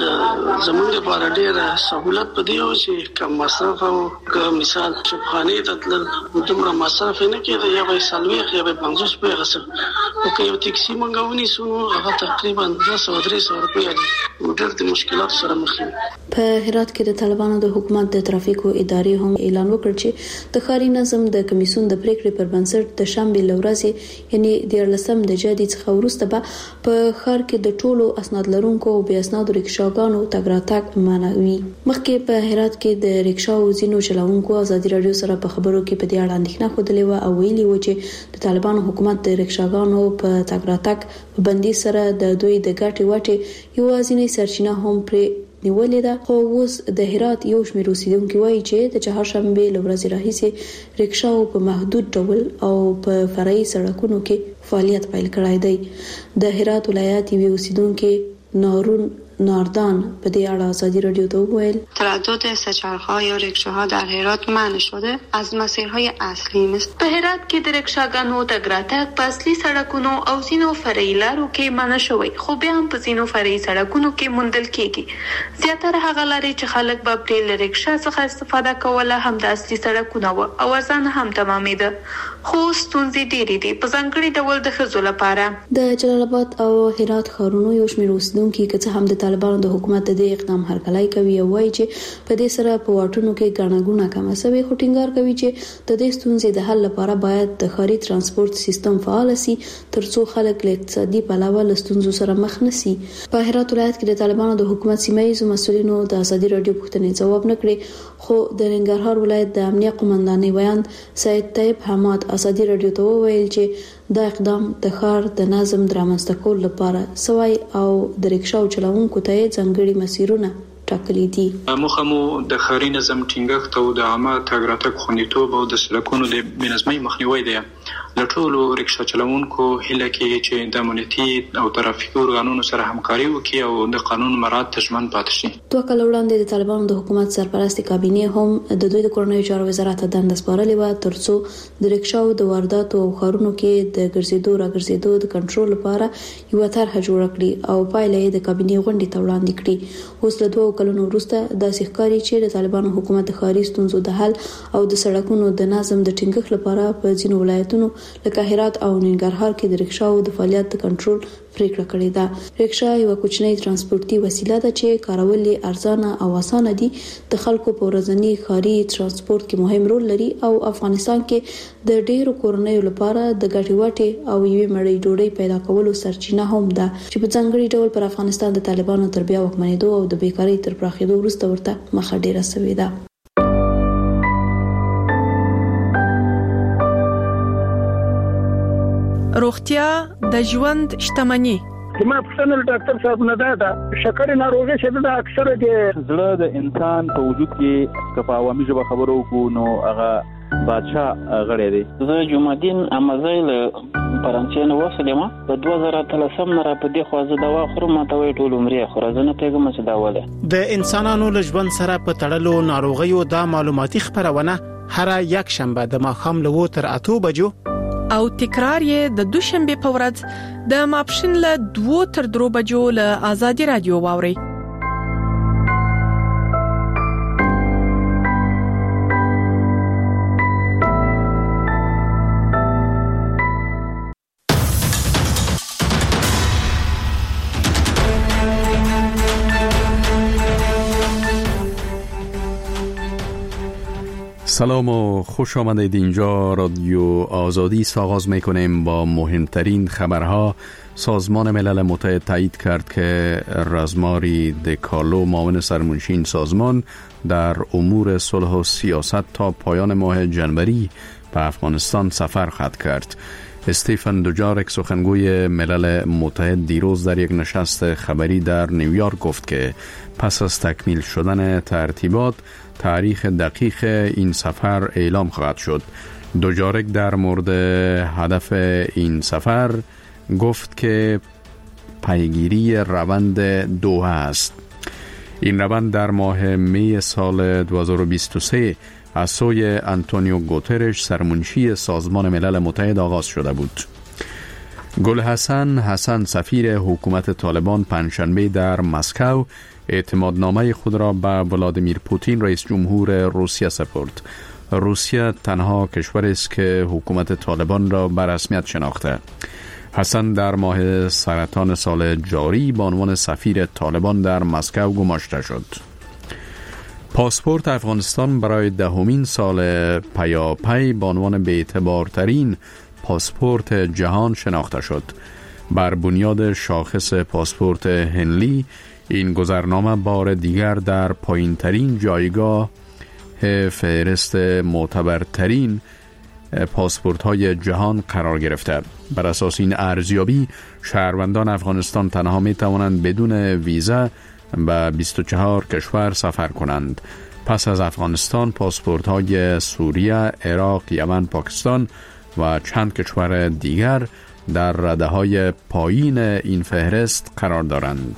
د زموږ لپاره ډېر سہولت پدې او چې کم مصرف او که مثال شپخانه ته تل دومره مصرف نه کېده یا به سلوي یا به پنځوس په غسل او که یو ټیکسي منګونی سو هغه تقریبا دوه سوه درې سوه روپیا دي. ډېر د مشکلات سره مخ دي. په هرات کې د طالبانو د حکومت د ترافیکو ادارې هم اعلان وکړ چې د ښاري نظم د کمیسیون د پریکړې پر بنسټ د شنبه لورځي یعنی د لسم د جدي څخه وروسته به په ښار کې د ټولو اسناد لرونکو او بې اسنادو رکشاګانو تګ راتګ منع وي. مخکې په هرات کې د رکشاو ځینو چلوونکو ازادي رادیو سره په خبرو کې په دې اړه اندېښنه خوده و او ویلي و چې د طالبانو حکومت د رکشاګانو په تګ راتګ په بندي سره د دوی د ګټې وټې یوازینی سرچینه هم پرې نیولې ده. خو اوس د هرات یو شمېر اوسیدونکو وایي چې د چهارشنبه لورځې راهیسې رکشاو په محدود ډول او په فرعي سړکونو کې فعالیت پیل کړای دی. د هرات ولایت یو اوسیدونکو نارون ناردان په دې اړه ازادي رادیو ته وویل تردد سه‌چرخ‌ها یا رکشاها در هرات منع شده از مسیرهای اصلی مثل په هرات کې د رکشاګانو تګ راتګ په اصلي سړکونو او ځینو فرعي لارو کې منع شوی خو بیا هم په ځینو فرعي سړکونو کې موندل کېږي. زیاتره هغه لارې چې خلک به پرې له رکشا څخه استفاده کوله هم د اصلي سړکونه و او ارزانه هم تمامېده. خو ستونزې ډېرې دي په ځانګړي ډول د ښځو لپاره. د جلال آباد او هرات ښارونو یو شمېر اوسیدونکي که څه هم د طالبانو د حکومت د اقدام هرکلی کوي او وایي چې په دې سره په واټونو کې ګڼه ګوڼه کمه شوې خو ټینګار کوي چې د دې ستونزې د حل لپاره باید د ښاري ترانسپورت سیستم فعال شي ترڅو خلک له اقتصادي پلوه له ستونزو سره مخ نشي. په هرات ولایت کې د طالبانو د حکومت سیمایي مسؤلینو د ازادي رادیو پوښتنې ځواب نه کړی خو د ننګرهار ولایت د امنیه قومندانۍ ویان سید طیب حماد ازادي رادیو ته وویل چې دا اقدام د ښار د نظم درامنځته کولو لپاره سوی او د رکشاو چلوونکو ته ځانګړي مسیرونه ټاکلي دي. موخه مو د ښاري نظم ټینګښت او د عامه تګ راتګ خوندیتوب او د سړکونو د بېنظمۍ مخنیوی دی. د ټولو رکشا چلوونکو هیله کوي چې د امنیتي او ترافیکي ارګانونو سره همکاري وکړي او د قانون مراعات ته ژمن پاتې شي. دوه کال وړاندې د طالبانو د حکومت سرپرست کابینې هم د دوی د کورنیو چارو وزارت ته دنده سپارلې و ترڅو د رکشاو د وارداتو او ښارونو کې د ګرځېدو را ګرځېدو د کنټرول لپاره یو طرحه جوړه کړي او پایله یې د کابینې غونډې ته وړاندې کړي. اوس له دوه کلونو وروسته داسې ښکاري چې د طالبانو حکومت د ښاري ستونزو د حل او د سړکونو د نظم د ټینګښت لپاره په ځینو ولایتونو لکه هرات او ننګرهار کې د رکشاو د فعالیت د کنټرول پریکړه کړې ده. رکشا یو کوچنی ترانسپورتي وسیله ده چې کارول یې ارزانه او اسانه دي. د خلکو په ورځني ښاري ترانسپورت کې مهم رول لري او افغانستان کې د ډېرو کورنیو لپاره د ګټې وټې او یوې مړۍ ډوډۍ پیدا کولو سرچینه هم ده چې په ځانګړي ډول پر افغانستان د طالبانو تر بیا واکمنېدو او د بیکارۍ تر پراخېدو وروسته ورته مخه ډیره شوې ده. روغتیا د ژوند شتمني. زما پښتنه ډاکټر صاحب نه ده شکر ناروغي چې د اکثره د زړه د انسان په وجود کې کپا عوامي ژبه خبرو کو نو هغه بادشاہ غړی دی. زه جمعدین امازیل فرانسې نو وسلم په دوه زره اتلسم نه را په دې خو زه دوا خورم ماته وی ټول عمرې خو زه نه پیګم چې دا وله د انسانانو له ژوند سره په تړلو ناروغیو د معلوماتي خبرونه هر یک شنبه د ماښام له وو تر اتو بجو او تکرار یې د دوشنبه په ورځ د ماپښین له دوه تر درو بجو له آزادي رادیو واوري. سلام و خوش آمدید. اینجا رادیو آزادی. آغاز میکنیم با مهمترین خبرها. سازمان ملل متحد تایید کرد که رزماری دکالو معاون سرمنشی این سازمان در امور صلح و سیاست تا پایان ماه جنوری به افغانستان سفر خواهد کرد. استیفن دوجارک سخنگوی ملل متحد دیروز در یک نشست خبری در نیویورک گفت که پس از تکمیل شدن ترتیبات تاریخ دقیق این سفر اعلام خواهد شد. دوجارک در مورد هدف این سفر گفت که پیگیری روند دوحه است. این روند در ماه می سال دو هزار و بیست و سه از سوی آنتونیو گوترش سرمنشی سازمان ملل متحد آغاز شده بود. گل حسن حسن سفیر حکومت طالبان پنجشنبه در مسکو اعتمادنامه خود را به ولادیمیر پوتین رئیس جمهور روسیه سپرد. روسیه تنها کشور است که حکومت طالبان را به رسمیت شناخته. حسن در ماه سرطان سال جاری به عنوان سفیر طالبان در مسکو گماشته شد. پاسپورت افغانستان برای دهمین سال پیاپی به عنوان بی‌اعتبارترین پاسپورت جهان شناخته شد. بر بنیاد شاخص پاسپورت هنلی این گذرنامه بار دیگر در پایین‌ترین جایگاه فهرست معتبرترین پاسپورت های جهان قرار گرفته. بر اساس این ارزیابی شهروندان افغانستان تنها می توانند بدون ویزا به بیست و چهار کشور سفر کنند. پس از افغانستان پاسپورت های سوریه، عراق، یمن، پاکستان و چند کشور دیگر در رده های پایین این فهرست قرار دارند.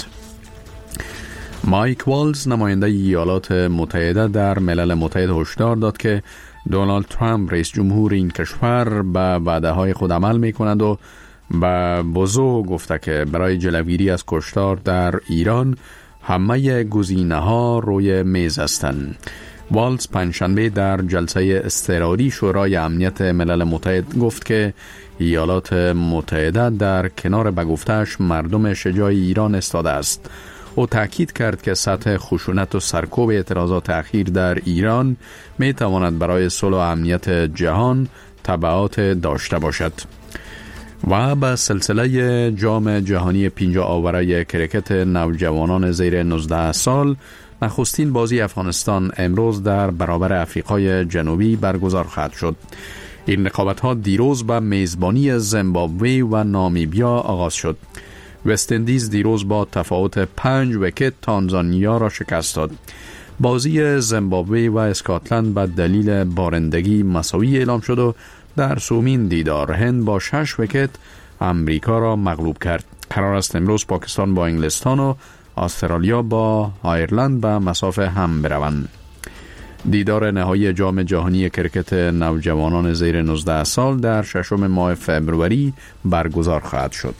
مایک والز نماینده ایالات متحده در ملل متحد هشدار داد که دونالد ترامپ رئیس جمهور این کشور به وعده های خود عمل می کند و به بزرگ گفته که برای جلوگیری از کشتار در ایران همه گزینه ها روی میز هستند. والز پنجشنبه در جلسه اضطراری شورای امنیت ملل متحد گفت که ایالات متحده در کنار به گفته‌اش مردم شجاع ایران ایستاده است. او تاکید کرد که سطح خشونت و سرکوب اعتراضات اخیر در ایران می تواند برای صلح و امنیت جهان تبعات داشته باشد. و به سلسله جام جهانی پنجاه آوره کرکت نوجوانان زیر نوزده سال نخستین بازی افغانستان امروز در برابر آفریقای جنوبی برگزار خواهد شد. این رقابت ها دیروز به میزبانی زیمبابوه و نامیبیا آغاز شد. وست اندیز دیروز با تفاوت پنج ویکت تانزانیا را شکست داد. بازی زیمبابوه و اسکاتلند به دلیل بارندگی مساوی اعلام شد و در سومین دیدار هند با شش ویکت امریکا را مغلوب کرد. قرار است امروز پاکستان با انگلستان و استرالیا با آیرلند به مسافه هم بروند. دیدار نهایی جام جهانی کرکت نوجوانان زیر نوزده سال در ششم ماه فوریه برگزار خواهد شد.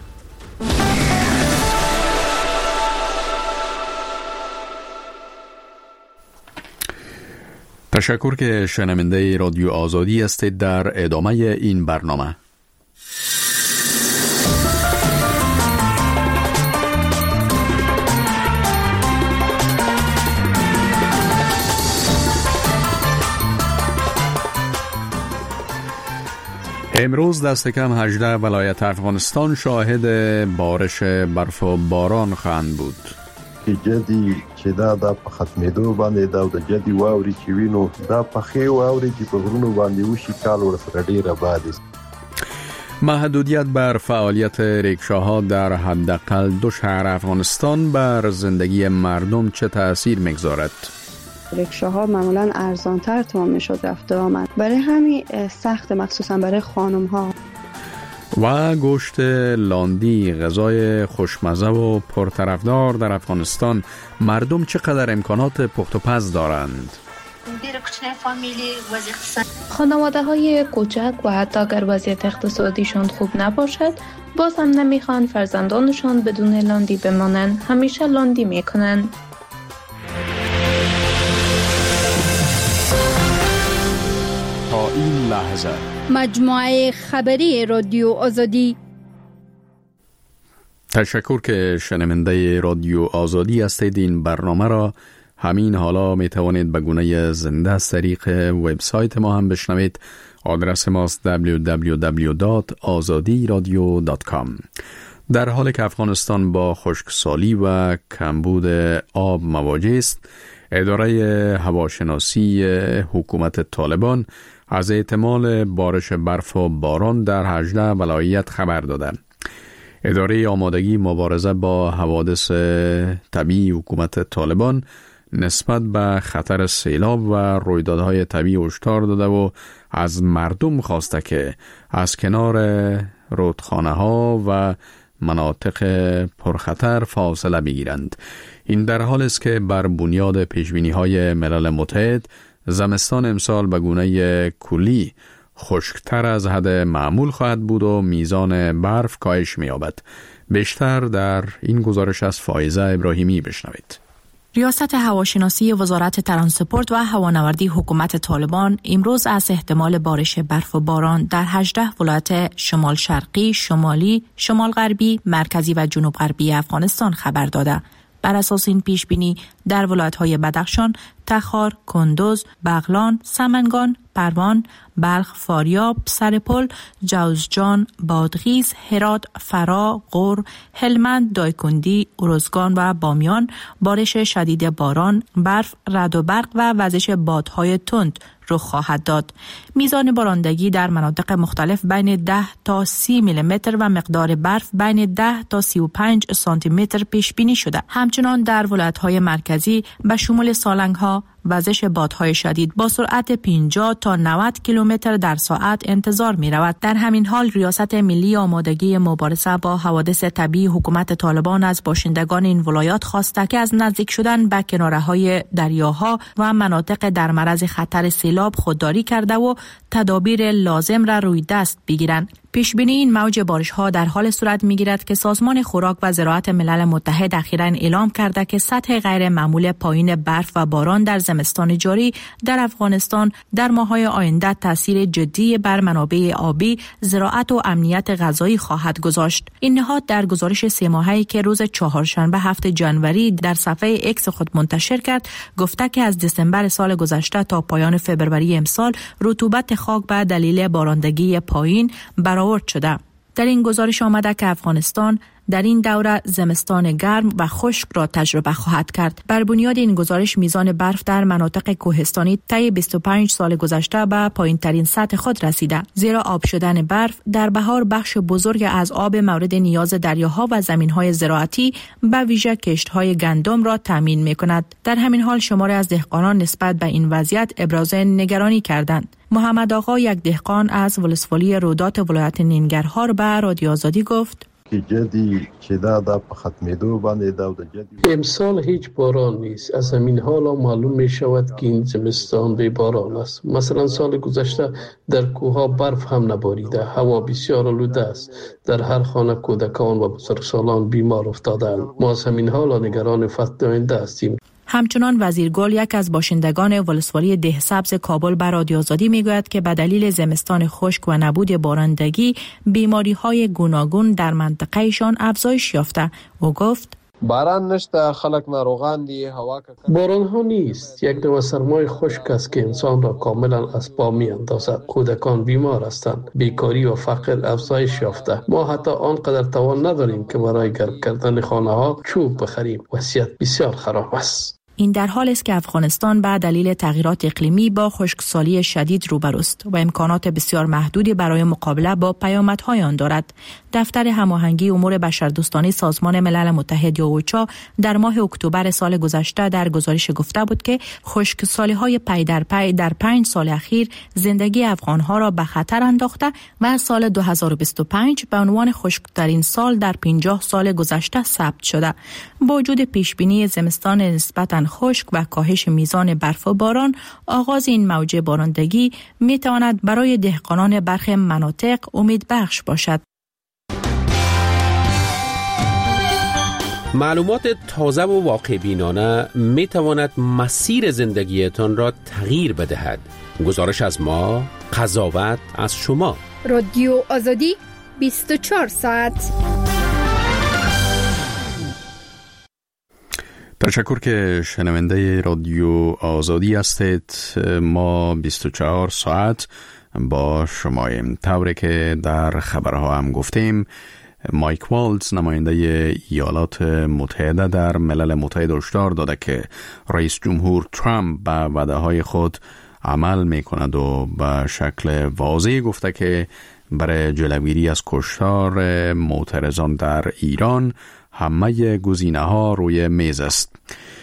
تشکر که شنونده رادیو آزادی هستید. در ادامه این برنامه امروز دست کم هجده ولایت افغانستان شاهد بارش برف و باران خواهند بود. جدي چې دا د ختمېدو باندې دا د جدي واوري چې وینو دا په خې واوري چې په غرونو باندې وشي کال ورسره ډیره باد است. محدودیت بر فعالیت ریکشاها در حداقل دو شهر افغانستان بر زندگی مردم چه تأثیر میگذارد؟ ریکشاها معمولا ارزانتر تمام میشد رفت آمد، برای همین سخت مخصوصا برای خانم ها. و گوشت لاندی غذای خوشمزه و پرطرفدار در افغانستان، مردم چقدر امکانات پخت و پز دارند؟ خانواده های کوچک و حتی اگر وضعیت اقتصادیشان خوب نباشد باز هم نمیخوان فرزندانشان بدون لاندی بمانند، همیشه لاندی میکنند. تا این لحظه مجموعه خبری رادیو آزادی. تشکر که شنونده رادیو آزادی هستید. این برنامه را همین حالا می توانید به گونه زنده از طریق وبسایت ما هم بشنوید. آدرس ماست دبلیو دبلیو دبلیو دات آزادی رادیو دات کام. در حالی که افغانستان با خشکسالی و کمبود آب مواجه است، اداره هواشناسی حکومت طالبان از احتمال بارش برف و باران در هجده ولایت خبر داده. اداره آمادگی مبارزه با حوادث طبیعی حکومت طالبان نسبت به خطر سیلاب و رویدادهای طبیعی هشدار داده و از مردم خواسته که از کنار رودخانه ها و مناطق پرخطر فاصله بگیرند. این در حال است که بر بنیاد پیشبینی های ملل متحد زمستان امسال به گونه کلی خشکتر از حد معمول خواهد بود و میزان برف کاهش می‌یابد. بیشتر در این گزارش از فائزه ابراهیمی بشنوید. ریاست هواشناسی وزارت ترانسپورت و هوانوردی حکومت طالبان امروز از احتمال بارش برف و باران در هجده ولایت شمال شرقی، شمالی، شمال غربی، مرکزی و جنوب غربی افغانستان خبر داده. بر اساس این پیش بینی در ولایت‌های بدخشان، تخار، کندوز، بغلان، سمنگان، پروان، بلخ، فاریاب، سرپل، جوزجان، بادغیس، هرات، فرا، غور، هلمند، دایکندی، ارزگان و بامیان بارش شدید باران، برف، رعد و برق و وزش بادهای تند رخ خواهد داد. میزان بارندگی در مناطق مختلف بین ده تا سی میلیمتر و مقدار برف بین ده تا سی و پنج سانتی متر پیش بینی شده. همچنان در ولایت‌های مرکزی به شمول سالنگ‌ها وزش بادهای شدید با سرعت پنجاه تا نود کیلومتر در ساعت انتظار می رود. در همین حال ریاست ملی آمادگی مبارزه با حوادث طبیعی حکومت طالبان از باشندگان این ولایات خواسته که از نزدیک شدن به کناره‌های دریاها و مناطق در معرض خطر سیلاب خودداری کرده و تدابیر لازم را روی دست بگیرند. پیش بینی این موج بارش ها در حال صورت می گیرد که سازمان خوراک و زراعت ملل متحد اخیراً اعلام کرده که سطح غیر معمول پایین برف و باران در زمستان جاری در افغانستان در ماه‌های آینده تاثیر جدی بر منابع آبی، زراعت و امنیت غذایی خواهد گذاشت. این نهاد در گزارش سه ماهه‌ای که روز چهارشنبه هفتم ژانویه در صفحه ایکس خود منتشر کرد، گفته که از دسامبر سال گذشته تا پایان فوریه امسال رطوبت خاک به دلیل بارندگی پایین برآورد شده. در این گزارش آمده که افغانستان در این دوره زمستان گرم و خشک را تجربه خواهد کرد. بر بنیاد این گزارش میزان برف در مناطق کوهستانی طی بیست و پنج سال گذشته به پایین‌ترین سطح خود رسیده، زیرا آب شدن برف در بهار بخش بزرگ از آب مورد نیاز دریاها و زمین‌های زراعتی به ویژه کشت‌های گندم را تامین می‌کند. در همین حال شماری از دهقانان نسبت به این وضعیت ابراز نگرانی کردند. محمد آقا، یک دهقان از ولسوالی رودات ولایت ننگرهار، به رادیو آزادی گفت: که جدی چې دا د ختمېدو باندې دا د جدی امسال هیچ باران نیست. از همین حالا معلوم می شود که این زمستان بی باران است. مثلا سال گذشته در کوهها برف هم نباریده، هوا بسیار آلوده است، در هر خانه کودکان و بزرگسالان بیمار افتادند. ما از همین حالا نگران فصل آینده هستیم. همچنان وزیر گل، یک از باشندگان ولسوالی ده سبز کابل، به رادیو آزادی میگوید که به دلیل زمستان خشک و نبود بارندگی بیماری‌های گوناگون در منطقه‌شان افزایش یافته. او گفت: باران نشته، خلق ناروغان دی، هوا که باران ها نیست. یک نوع سرمای خشک است که انسان را کاملا از پا می اندازد. کودکان بیمار هستند، بیکاری و فقر افزایش یافته. ما حتی آنقدر توان نداریم که برای گرم کردن خانه ها چوب بخریم. وضعیت بسیار خراب است. این در حال است که افغانستان به دلیل تغییرات اقلیمی با خشکسالی شدید روبروست و امکانات بسیار محدودی برای مقابله با پیامدهای آن دارد. دفتر هماهنگی امور بشردوستانه سازمان ملل متحد یا اوچا در ماه اکتبر سال گذشته در گزارش گفته بود که خشکسالی‌های پی در پی در پنج سال اخیر زندگی افغان‌ها را به خطر انداخته و سال دو هزار و بیست و پنج به عنوان خشکترین سال در پنجاه سال گذشته ثبت شده. با وجود پیشبینی زمستان نسبتاً خشک و کاهش میزان برف و باران، آغاز این موج بارندگی می تواند برای دهقانان برخی مناطق امید بخش باشد. معلومات تازه و واقع بینانه می تواند مسیر زندگیتان را تغییر بدهد. گزارش از ما، قضاوت از شما. رادیو آزادی، بیست و چهار ساعت. تشکر که شنونده رادیو آزادی هستید. ما بیست و چهار ساعت با شماییم. طوری که در خبرها هم گفتیم، مایک والتز نماینده ایالات متحده در ملل متحد هشدار داده که رئیس جمهور ترامپ به وعده های خود عمل می کند و به شکل واضح گفته که برای جلوگیری از کشتار معترضان در ایران همه گزینه ها روی میز است.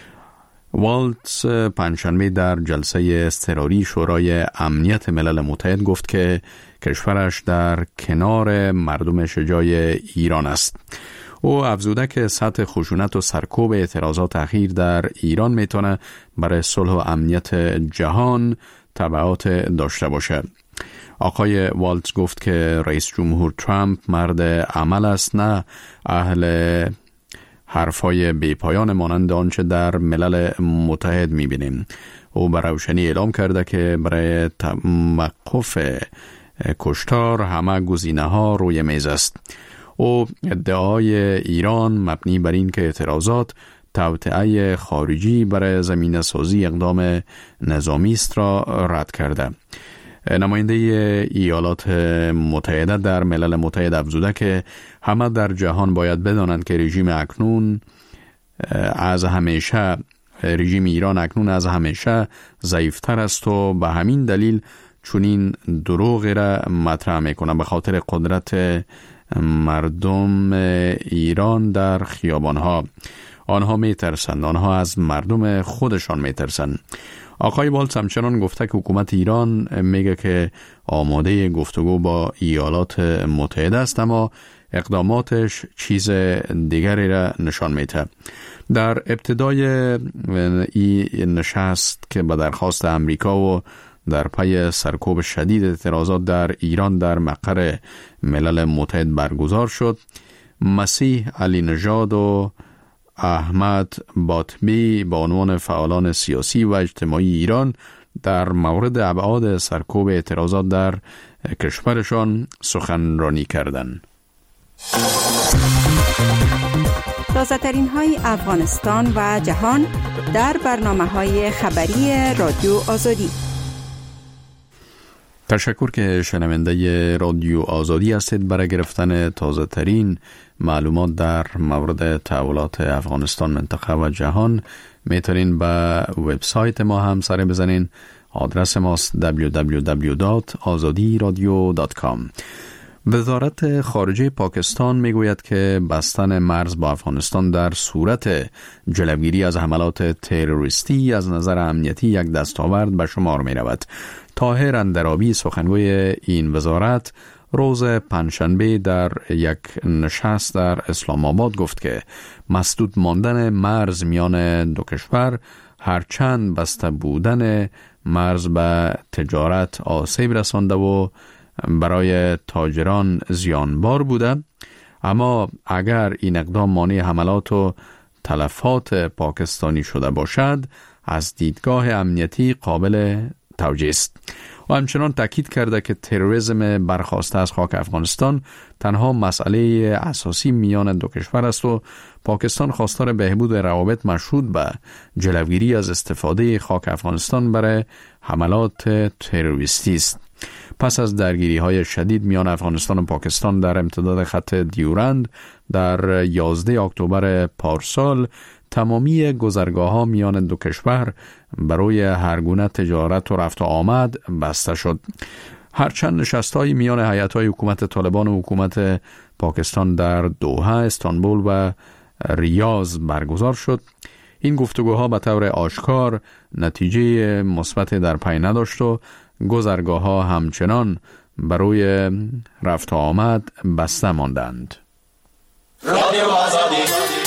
والتز پنجشنبه در جلسه اضطراری شورای امنیت ملل متحد گفت که کشورش در کنار مردم شجاع ایران است. او افزوده که سطح خشونت و سرکوب اعتراضات اخیر در ایران میتونه برای صلح و امنیت جهان تبعات داشته باشد. آقای والتز گفت که رئیس جمهور ترامپ مرد عمل است، نه اهل حرفای بیپایان مانند آنچه در ملل متحد میبینیم. او به روشنی اعلام کرده که برای توقف کشتار همه گزینه ها روی میز است. او ادعای ایران مبنی بر این که اعتراضات توطئه خارجی برای زمینه سازی اقدام نظامی است را رد کرده. نماینده ایالات متحده در ملل متحد افزوده که همه در جهان باید بدانند که رژیم اکنون از همیشه رژیم ایران اکنون از همیشه ضعیفتر است و به همین دلیل چنین دروغی را مطرح میکنه. به خاطر قدرت مردم ایران در خیابانها آنها میترسند، آنها از مردم خودشان میترسند. آقای والتز همچنان گفته که حکومت ایران میگه که آماده گفتگو با ایالات متحده است، اما اقداماتش چیز دیگری را نشان میده. در ابتدای این نشست که به درخواست امریکا و در پی سرکوب شدید اعتراضات در ایران در مقر ملل متحد برگزار شد، مسیح علی نژاد و احمد باطمی با عنوان فعالان سیاسی و اجتماعی ایران در مورد ابعاد سرکوب اعتراضات در کشورشان سخنرانی کردند. تازه‌ترین های افغانستان و جهان در برنامه‌های خبری رادیو آزادی. تشکر که شنونده رادیو آزادی هستید. برای گرفتن تازه ترین معلومات در مورد تحولات افغانستان، منطقه و جهان میتونین به وبسایت ما هم سر بزنین. آدرس ماست دبلیو دبلیو دبلیو دات آزادی رادیو دات کام. وزارت خارجه پاکستان میگوید که بستن مرز با افغانستان در صورت جلوگیری از حملات تروریستی از نظر امنیتی یک دستاورد به شمار می رود. طاهر اندرابی سخنگوی این وزارت روز پنجشنبه در یک نشست در اسلام آباد گفت که مسدود ماندن مرز میان دو کشور هرچند بسته بودن مرز به تجارت آسیب رسانده و برای تاجران زیانبار بوده، اما اگر این اقدام مانع حملات و تلفات پاکستانی شده باشد از دیدگاه امنیتی قابل توجیه است. و همچنان تاکید کرده که تروریسم برخاسته از خاک افغانستان تنها مسئله اساسی میان دو کشور است و پاکستان خواستار بهبود روابط مشروط به جلوگیری از استفاده خاک افغانستان برای حملات تروریستی است. پس از درگیری های شدید میان افغانستان و پاکستان در امتداد خط دیورند در یازده اکتبر پارسال، تمامی گذرگاه ها میان دو کشور برای هر گونه تجارت و رفت و آمد بسته شد. هرچند نشست‌های میان هیئت‌های حکومت طالبان و حکومت پاکستان در دوحه، استانبول و ریاض برگزار شد، این گفتگوها به طور آشکار نتیجه مثبت در پی نداشت و گذرگاه ها همچنان برای رفت و آمد بسته ماندند. رادیو آزادی.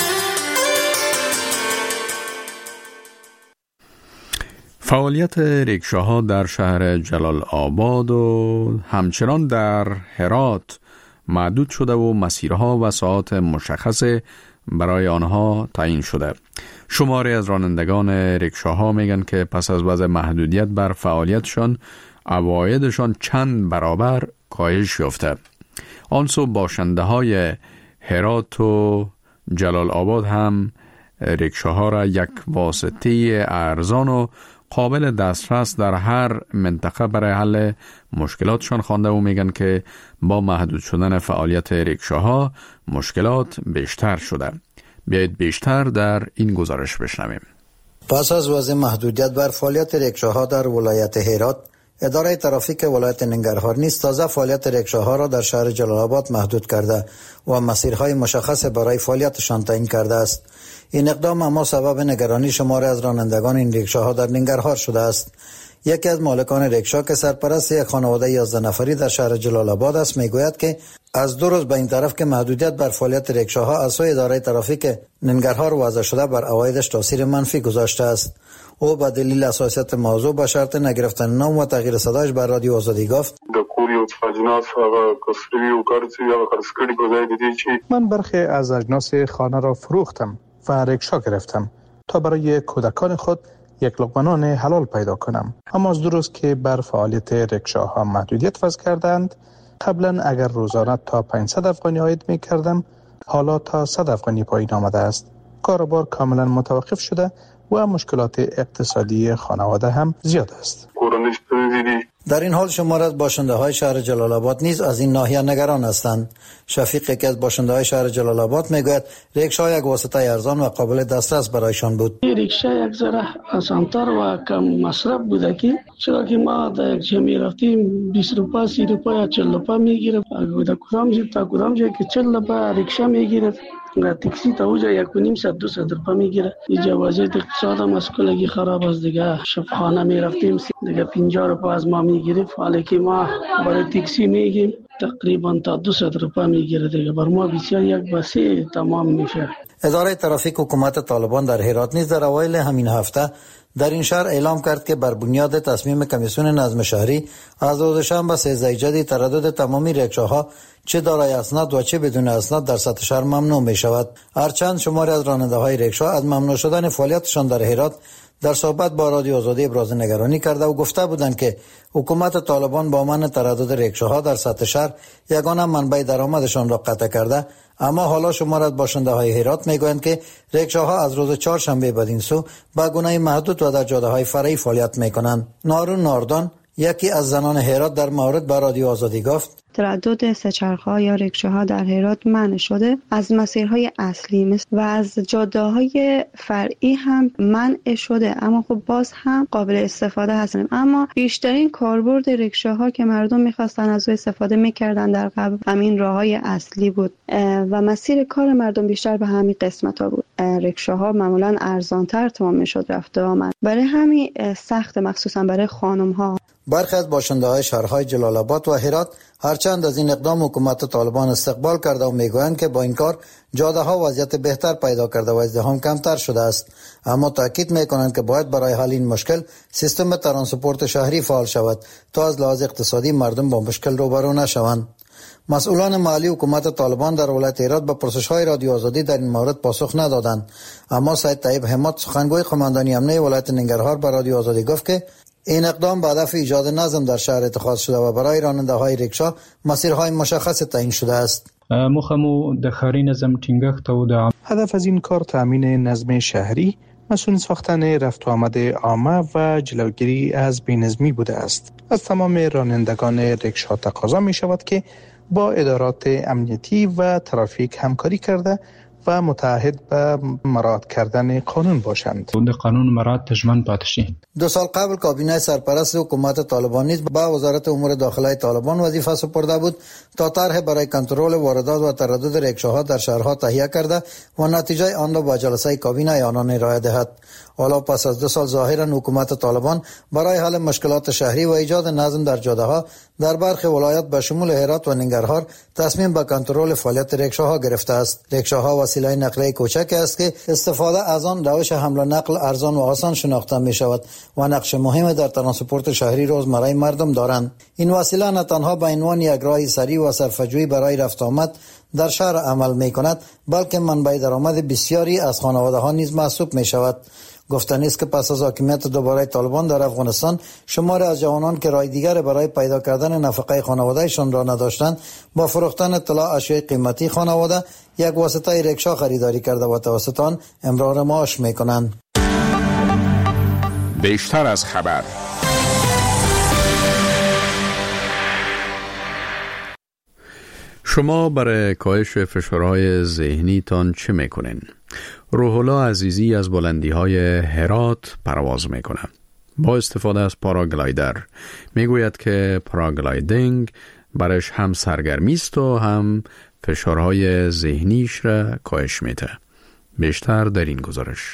فعالیت ریکشاها در شهر جلال آباد و همچنان در هرات محدود شده و مسیرها و ساعات مشخص برای آنها تعیین شده. شماری از رانندگان ریکشاها میگن که پس از وضع محدودیت بر فعالیتشان عوایدشان چند برابر کاهش یافته. آنسو باشنده های هرات و جلال آباد هم ریکشاها را یک واسطه ارزان و قابل دسترس در هر منطقه برای حل مشکلاتشان خوانده و میگن که با محدود شدن فعالیت ریکشاها مشکلات بیشتر شده. بیایید بیشتر در این گزارش بشنویم. پس از وضع محدودیت بر فعالیت ریکشاها در ولایت هرات، اداره ترافیک ولایت ننگرهار نیز تازه فعالیت ریکشاها را در شهر جلال آباد محدود کرده و مسیرهای مشخص برای فعالیتشان تعیین کرده است. این اقدام اما سبب نگرانی شماری از رانندگان این ریکشاها در ننگرهار شده است. یکی از مالکان ریکشا که سرپرست یک خانواده یازده نفری در شهر جلال آباد است میگوید که از دو روز به این طرف که محدودیت بر فعالیت ریکشاها از سوی اداره ترافیک ننگرهار وضع شده بر عوایدش تاثیر منفی گذاشته است. او به دلیل اساسیت موضوع به شرط نگرفتن نام و تغییر صدایش بر رادیو آزادی گفت: من برخی از اجناس خانه را فروختم و ریکشا گرفتم تا برای کودکان خود یک لقمه نان حلال پیدا کنم. اما از دو روز که بر فعالیت ریکشاها محدودیت وضع کردند، قبلا اگر روزانه تا پانصد افغانی عاید می کردم، حالا تا صد افغانی پایین آمده است. کاروبار کاملا متوقف شده و مشکلات اقتصادی خانواده هم زیاد است. در این حال شمار از باشنده های شهر جلال آباد نیز از این ناحیه نگران هستند. شفیق که از باشنده های شهر جلال آباد میگوید ریکشا یک واسطه ارزان و قابل دسترس برایشان بود. ریکشا یک ذره آسان‌تر و کم مصرف بوده که چرا که ما در یک جا میرفتیم بیست روپا سی روپا یا چهل روپا میگیره، در کدام جا تا کدام جا که چهل روپا ریکشا میگیره، تاکسی تا اوجا یک و نیم صد دو صد روپا میگیره. اینجا وضعیت اقتصاد هم از کلگی خراب است دیگه. شبخانه میرفتیم دیگه پنجاه روپا از ما میگیره، حالا که ما برای تاکسی میگیم تقریبا تا دو صد روپا میگیره دیگه. بر ما بسیار یک بسیار تمام میشه. اداره ترافیک حکومت طالبان در هرات نیز در اوایل همین هفته در این شهر اعلام کرد که بر بنیاد تصمیم کمیسیون نظم شهری از روز شنبه سیزده جدی تردد تمامی ریکشاها چه دارای اسناد و چه بدون اسناد در سطح شهر ممنوع می شود. هرچند شماری از راننده های ریکشا از ممنوع شدن فعالیتشان در هرات در صحبت با رادیو آزادی ابراز نگرانی کرده و گفته بودند که حکومت طالبان با منع تردد ریکشاها در سطح شهر یگانه منبع درآمدشان را قطع کرده، اما حالا شمار از باشنده های هرات میگویند که ریکشاها از روز چهارشنبه بدین سو به گونه محدود و در جاده های فرعی فعالیت میکنند. نارون ناردان یکی از زنان هرات در مورد به رادیو آزادی گفت: تردد سه‌چرخه‌ها یا ریکشاها در هرات منع شده، از مسیرهای اصلی مثل و از جاده‌های فرعی هم منع شده، اما خب باز هم قابل استفاده هستند. اما بیشترین کاربرد ریکشاها که مردم می‌خواستن از او استفاده می‌کردن در قبل همین راه‌های اصلی بود و مسیر کار مردم بیشتر به همین قسمت‌ها بود. ریکشاها معمولاً ارزان‌تر تمام می‌شد رفت و آمد، برای همین سخت مخصوصاً برای خانم‌ها. برخی از باشنده‌های شهرهای جلال آباد و هرات هرچند از این اقدام حکومت طالبان استقبال کرده و میگویند که با این کار جاده‌ها وضعیت بهتر پیدا کرده و ازدحام کمتر شده است، اما تاکید میکنند که باید برای حل این مشکل سیستم ترانسپورت شهری فعال شود تا از لحاظ اقتصادی مردم با مشکل روبرو نشوند. مسئولان محلی حکومت طالبان در ولایت هرات به پرسش‌های رادیو آزادی در این مورد پاسخ ندادند، اما سید طیب همت سخنگوی قماندانی امنیه ولایت ننگرهار به رادیو آزادی گفت که این اقدام به هدف ایجاد نظم در شهر اتخاذ شده و برای راننده های ریکشا مسیرهای مشخص تعیین شده است. مخمو د ښاري نظم ټینګښت او د هدف از این کار تامین نظم شهری، مسئول ساختن رفت و آمد عامه و جلوگیری از بی‌نظمی بوده است. از تمام رانندگان ریکشا تقاضا می شود که با ادارات امنیتی و ترافیک همکاری کرده و متعهد به مراعات کردن قانون باشند. د قانون مراعات تضمین پاتې شي. دو سال قبل کابینه سرپرست حکومت طالبان نیز به وزارت امور داخله طالبان وظیفه سپرده بود تا طرح برای کنترل واردات و تردد ریکشاها در شهرها تهیه کرده و نتیجه آن را با جلسه کابینه آنان ارائه دهد. حالا پس از دو سال ظاهرا حکومت طالبان برای حل مشکلات شهری و ایجاد نظم در جاده‌ها در برخی ولایات به شمول هرات و ننگرهار تصمیم به کنترل فعالیت ریکشاها گرفته است. ریکشاها وسیله نقلیه کوچک است که استفاده از آن روش حمل و نقل ارزان و آسان شناخته می شود و نقش مهم در ترانسپورت شهری روزمره مردم دارند. این وسیله نه تنها به عنوان یک راه سریع و صرفه‌جویی برای رفت آمد در شهر عمل می کند، بلکه منبع درآمد بسیاری از خانواده ها نیز محسوب می شود. گفتنی است که پس از حاکمیت دوباره طالبان در افغانستان، شماری از جوانان که راه دیگر برای پیدا کردن نفقه خانوادهشان را نداشتند، با فروختن طلا اشیاء قیمتی خانواده یک واسطه رکشا خریداری کرده و توسط آن امرار معاش می کنند. بیشتر از خبر. شما برای کاهش فشارهای ذهنی تان چه میکنین؟ روح الله عزیزی از بلندی های هرات پرواز میکنه. با استفاده از پاراگلایدر میگوید که پاراگلایدینگ برش هم سرگرمی است و هم فشارهای ذهنیش را کاهش میده. بیشتر در این گزارش.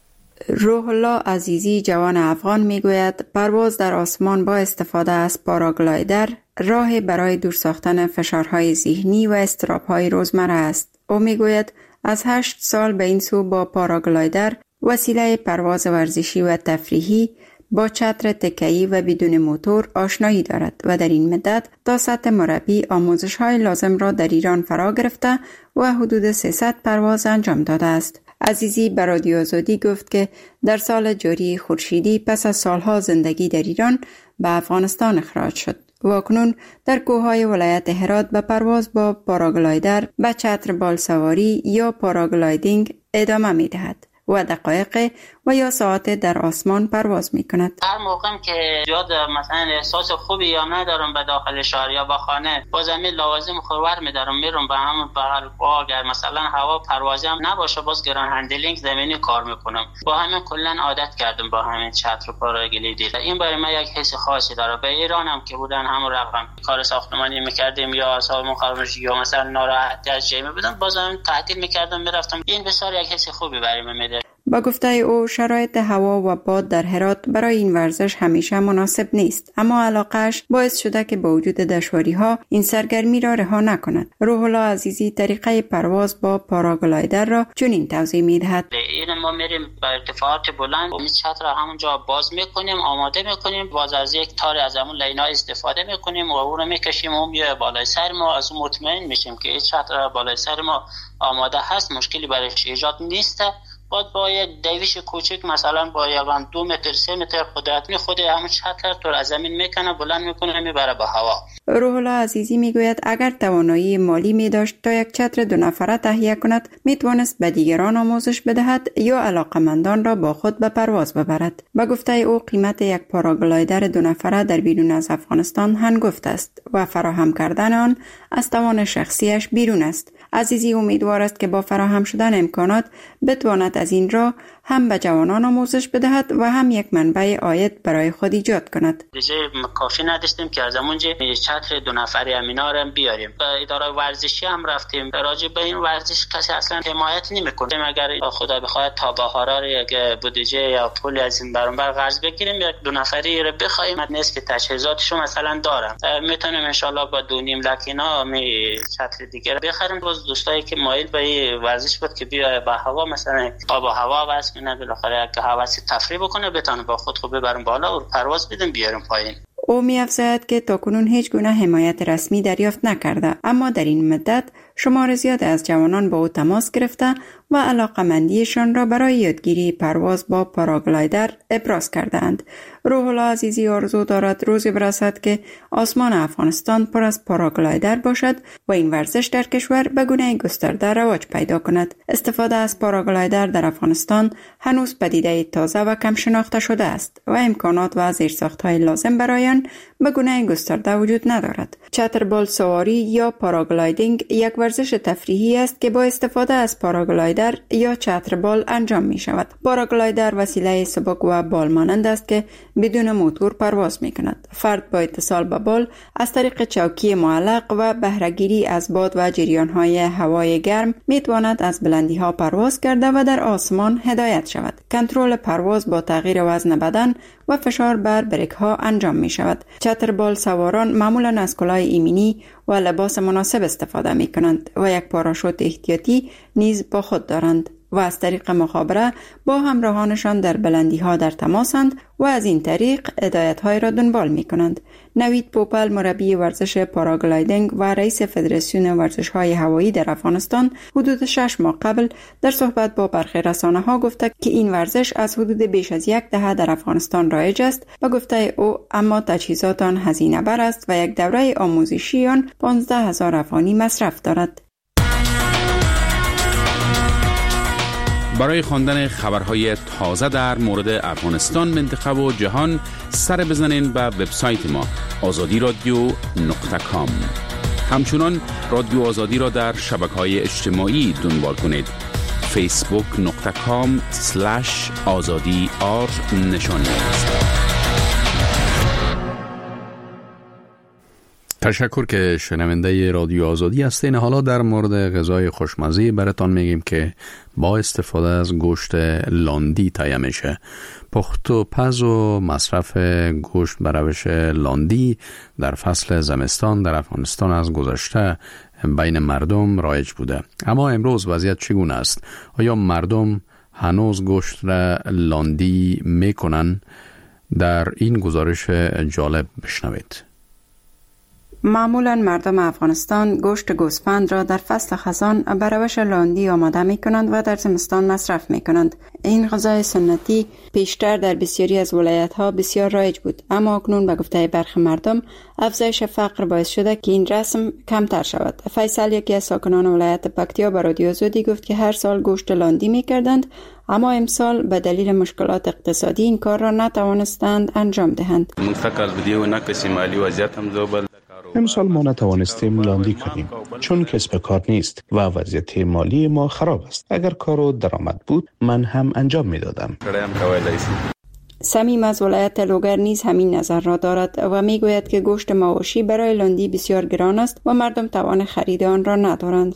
روح الله عزیزی جوان افغان میگوید پرواز در آسمان با استفاده از پاراگلایدر راه برای دور ساختن فشارهای ذهنی و اضطراب‌های روزمره است. او میگوید از هشت سال به این سو با پاراگلایدر، وسیله پرواز ورزشی و تفریحی با چتر تکه‌ای و بدون موتور آشنایی دارد و در این مدت تا سطح مربی آموزش‌های لازم را در ایران فرا گرفته و حدود سیصد پرواز انجام داده است. عزیزی به رادیو آزادی گفت که در سال جاری خورشیدی پس از سالها زندگی در ایران به افغانستان اخراج شد و اکنون در کوههای ولایت هرات به پرواز با پاراگلایدر به چتر بال سواری یا پاراگلایدینگ ادامه می دهد و دقایق و یا ساعت در آسمان پرواز می کند. هر موقعم که زیاد مثلا احساس خوبی یا ندارم به داخل شهر یا به خانه، با زمین لوازم خورور می دارم میرم به همون بغل، اگر مثلا هوا پروازی هم نباشه باز گران هندلینگ زمینی کار میکنم. با همین کلا عادت کردم با همین چتر و پاراگلایدر. این برای من یک حس خاصی داره. به ایران هم که بودن همون رقم کار ساختمانی میکردیم یا سازمان خارجی یا مثلا ناراحتی از جایی بودم بازم تعطیل میکردم میرفتم. این بسیار یک حس خوبی برای من میده. با گفته او شرایط هوا و باد در هرات برای این ورزش همیشه مناسب نیست، اما علاقه‌اش باعث شده که با وجود دشواری‌ها این سرگرمی را رها نکند. روح الله عزیزی طریقه پرواز با پاراگلایدر را چنین توضیح می‌دهد. این ما میریم به ارتفاعات بلند و چتر را همونجا باز می‌کنیم، آماده می‌کنیم، باز از یک تار از همون لینا استفاده می‌کنیم و اون رو می‌کشیم و میاد بالای سر ما. از اون مطمئن میشیم که این چتر بالای سر ما آماده هست، مشکلی برایش ایجاد نیست. باید با یک دیویش کوچک مثلا با یکان دو متر سه متر قدرت می خود همون چتر تو از زمین میکنه بلند میکنه میبره به هوا. روح الله عزیزی میگوید اگر توانایی مالی می داشت تا یک چتر دو نفره تهیه کند میتوانست به دیگران آموزش بدهد یا علاقمندان را با خود به پرواز ببرد. به گفته او قیمت یک پاراگلایدر دو نفره در بیرون از افغانستان هنگفت است و فراهم کردن آن از توان شخصیش بیرون است. عزیزی امیدوار است که با فراهم شدن امکانات بتواند از این راه هم به جوانان آموزش بدهد و هم یک منبع عاید برای خود ایجاد کند. دیگه کافی نداشتیم که از اونجا چتر دو نفری امینا رو بیاریم. به اداره ورزشی هم رفتیم. راجع به این ورزش کسی اصلا حمایت نمی‌کنه. اگر خدا بخواد تا بهار یک بودجه یا پول از این برانبر قرض بگیریم یک دو نفری رو بخوایم نصف تجهیزاتشو مثلا دارم، میتونیم ان شاء الله با دو نیم لک اینا می چتر دیگه بخریم. باز دوستایی که مایل به ورزش بود که بیا به هوا مثلا آب و هوا واسه نه بالاخره که حواسی تفریح بکنه بتونه با خود خوب ببرم بالا و پرواز بدیم بیاریم پایین. او می‌افزاید که تاکنون هیچ گونه حمایت رسمی دریافت نکرده، اما در این مدت شمار زیاد از جوانان با او تماس گرفته و علاقمندیشان را برای یادگیری پرواز با پاراگلایدر ابراز کردند. روح الله عزیزی آرزو دارد روزی برسد که آسمان افغانستان پر از پاراگلایدر باشد و این ورزش در کشور به گونه گسترده رواج پیدا کند. استفاده از پاراگلایدر در افغانستان هنوز پدیده تازه و کم شناخته شده است و امکانات و زیرساخت‌های لازم برای آن به گونه گسترده وجود ندارد. چتربال سواری یا پاراگلایدینگ یک ورزش تفریحی است که با استفاده از پاراگلایدر یا چتربال انجام می شود. پاراگلایدر وسیله سبک و بال مانند است که بدون موتور پرواز می کند. فرد با اتصال به بال از طریق چوکی معلق و بهره‌گیری از باد و جریان‌های هوای گرم می تواند از بلندی ها پرواز کرده و در آسمان هدایت شود. کنترل پرواز با تغییر وزن بدن و فشار بر بریک ها انجام می شود. چتربال سواران معمولا از کلاه ایمنی و لباس مناسب استفاده می کنند و یک پاراشوت احتیاطی نیز با خود دارند. و از طریق مخابره با همراهانشان در بلندی ها در تماسند و از این طریق هدایت های را دنبال می کنند. نوید پوپل، مربی ورزش پاراگلایدینگ و رئیس فدراسیون ورزش های هوایی در افغانستان، حدود شش ماه قبل در صحبت با برخی رسانه ها گفته که این ورزش از حدود بیش از یک دهه در افغانستان رایج است و گفته او اما تجهیزات آن هزینه بر است و یک دوره آموزشی آن پانزده هزار افغانی مصرف دارد. برای خواندن خبرهای تازه در مورد افغانستان، منطقه و جهان سر بزنین به وبسایت ما آزادی رادیو نقطه کام. همچنان رادیو آزادی را در شبکه‌های اجتماعی دنبال کنید. فیسبوک نقطه کام سلش آزادی آر نشانی است. تشکر که شنونده رادیو آزادی هستین. حالا در مورد غذای خوشمزه براتون میگیم که با استفاده از گوشت لاندی تهیه میشه. پخت و پز و مصرف گوشت به روش لاندی در فصل زمستان در افغانستان از گذشته بین مردم رایج بوده. اما امروز وضعیت چگونه است؟ آیا مردم هنوز گوشت را لاندی میکنن؟ در این گزارش جالب بشنوید. معمولا مردم افغانستان گوشت گوسفند را در فصل خزان به روش لاندی آماده می کنند و در زمستان مصرف می کنند. این غذای سنتی پیشتر در بسیاری از ولایت ها بسیار رایج بود، اما اکنون به گفته برخی مردم افزایش فقر باعث شده که این رسم کمتر شود. فیصل، یکی از ساکنان ولایت پکتیا، به رادیو آزادی گفت که هر سال گوشت لاندی می کردند، اما امسال به دلیل مشکلات اقتصادی این کار را نتوانستند انجام دهند. امسال ما نتوانستیم لاندی کنیم چون کسب کار نیست و وضعیت مالی ما خراب است. اگر کار و درآمد بود من هم انجام می دادم. سمیم از ولایت لوگر نیز همین نظر را دارد و می گوید که گوشت مواشی برای لاندی بسیار گران است و مردم توان خرید آن را ندارند.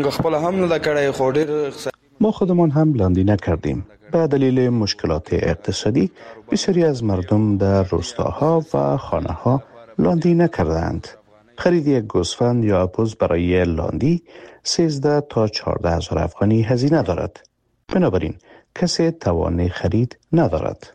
ما خودمان هم لاندی نکردیم. به دلیل مشکلات اقتصادی بسیاری از مردم در روستاها و خانه‌ها لاندی نکردند. خرید یک گوسفند یا اپوز برای لاندی سیزده تا چهارده هزار افغانی هزینه دارد. بنابراین کسی توان خرید ندارد.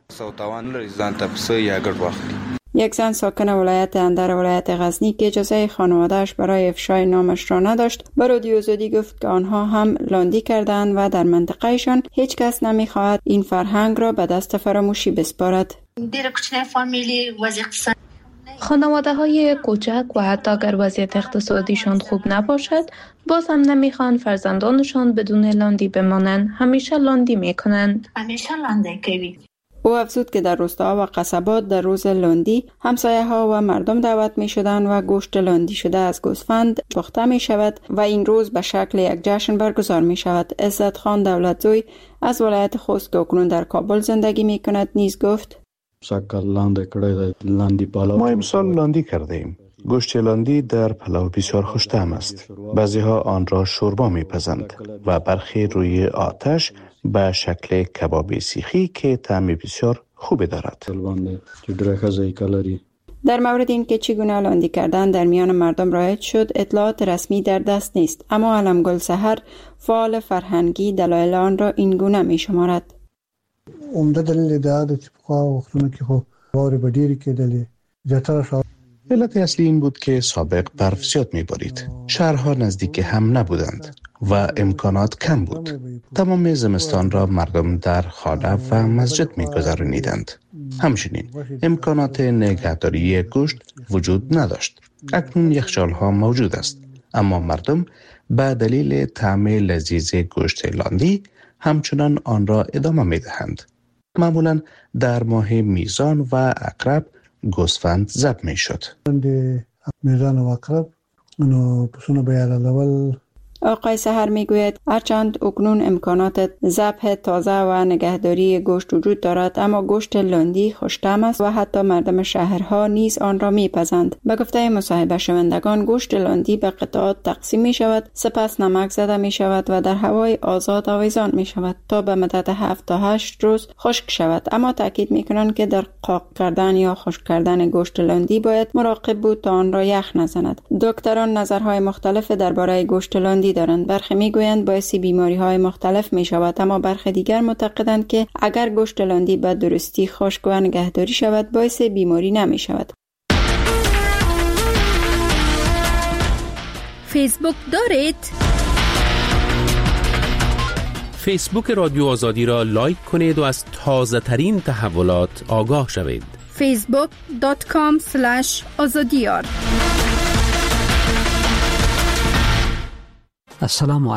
یک زن ساکن ولایت اندر ولایت غزنی که اجازه خانواده‌اش برای افشای نامش را نداشت، به رادیو آزادی گفت که آنها هم لاندی کردند و در منطقهشان هیچ کس نمی‌خواهد این فرهنگ را به دست فراموشی بسپارد. خانواده های کوچک و حتی اگر وضعیت اقتصادیشان خوب نباشد، باز هم نمیخوان فرزندانشان بدون لاندی بمانند. همیشه لاندی میکنند. همیشه لاندی کوي. او افزود که در روستاها و قصبات در روز لاندی همسایه ها و مردم دعوت می شدند و گوشت لاندی شده از گوسفند پخته می شود و این روز به شکل یک جشن برگزار می شود. عزت خان دولتزوی از ولایت خوست که اکنون در کابل زندگی می کند نیز گفت: ما امسال لاندی کرده ایم. گوشت لاندی در پلو بسیار خوش طعم است. بعضی ها آن را شوربا می پزند و برخی روی آتش به شکل کباب سیخی که طعم بسیار خوب دارد. در مورد این که چگونه لاندی کردن در میان مردم رایج شد اطلاعات رسمی در دست نیست، اما علمگل سحر، فعال فرهنگی، دلایل آن را این گونه می شمارد. عمده دلیل دا د چې په وختونو کې خو واورې به ډېرې کېدلې. زیاتره ښار علت اصلی این بود که سابق برف زیاد می‌بارید. شهرها نزدیک هم نبودند و امکانات کم بود. تمام زمستان را مردم در خانه و مسجد می‌گذرانیدند. همچنین امکانات نگهداری گوشت وجود نداشت. اکنون یخچال‌ها موجود است، اما مردم به دلیل طعم لذیذ گوشت لاندی همچنان آن را ادامه می‌دهند. معمولاً در ماه میزان و عقرب گوسفند ذبح می‌شد. میزان و عقرب نو پسونه بیارالول. آقای سحر میگوید هرچند اکنون امکانات ذبح تازه و نگهداری گوشت وجود دارد، اما گوشت لاندی خوش‌طعم است و حتی مردم شهرها نیز آن را میپزند. به گفته مصاحبه شوندگان گوشت لاندی به قطعات تقسیم می شود، سپس نمک زده می شود و در هوای آزاد آویزان می شود تا به مدت هفت تا هشت روز خشک شود. اما تاکید می کنند که در قاق کردن یا خشک کردن گوشت لاندی باید مراقب بود تا آن را یخ نزند. دکتران نظرهای مختلف درباره گوشت لاندی دارند. برخی میگویند باعث بیماری های مختلف می شود، اما برخی دیگر معتقدند که اگر گوشت لاندی به درستی خشک و نگهداری شود باعث بیماری نمی شود. فیسبوک دارید؟ فیسبوک رادیو آزادی را لایک کنید و از تازه ترین تحولات آگاه شوید. فیسبوک دات کام اسلش آزادیار. السلام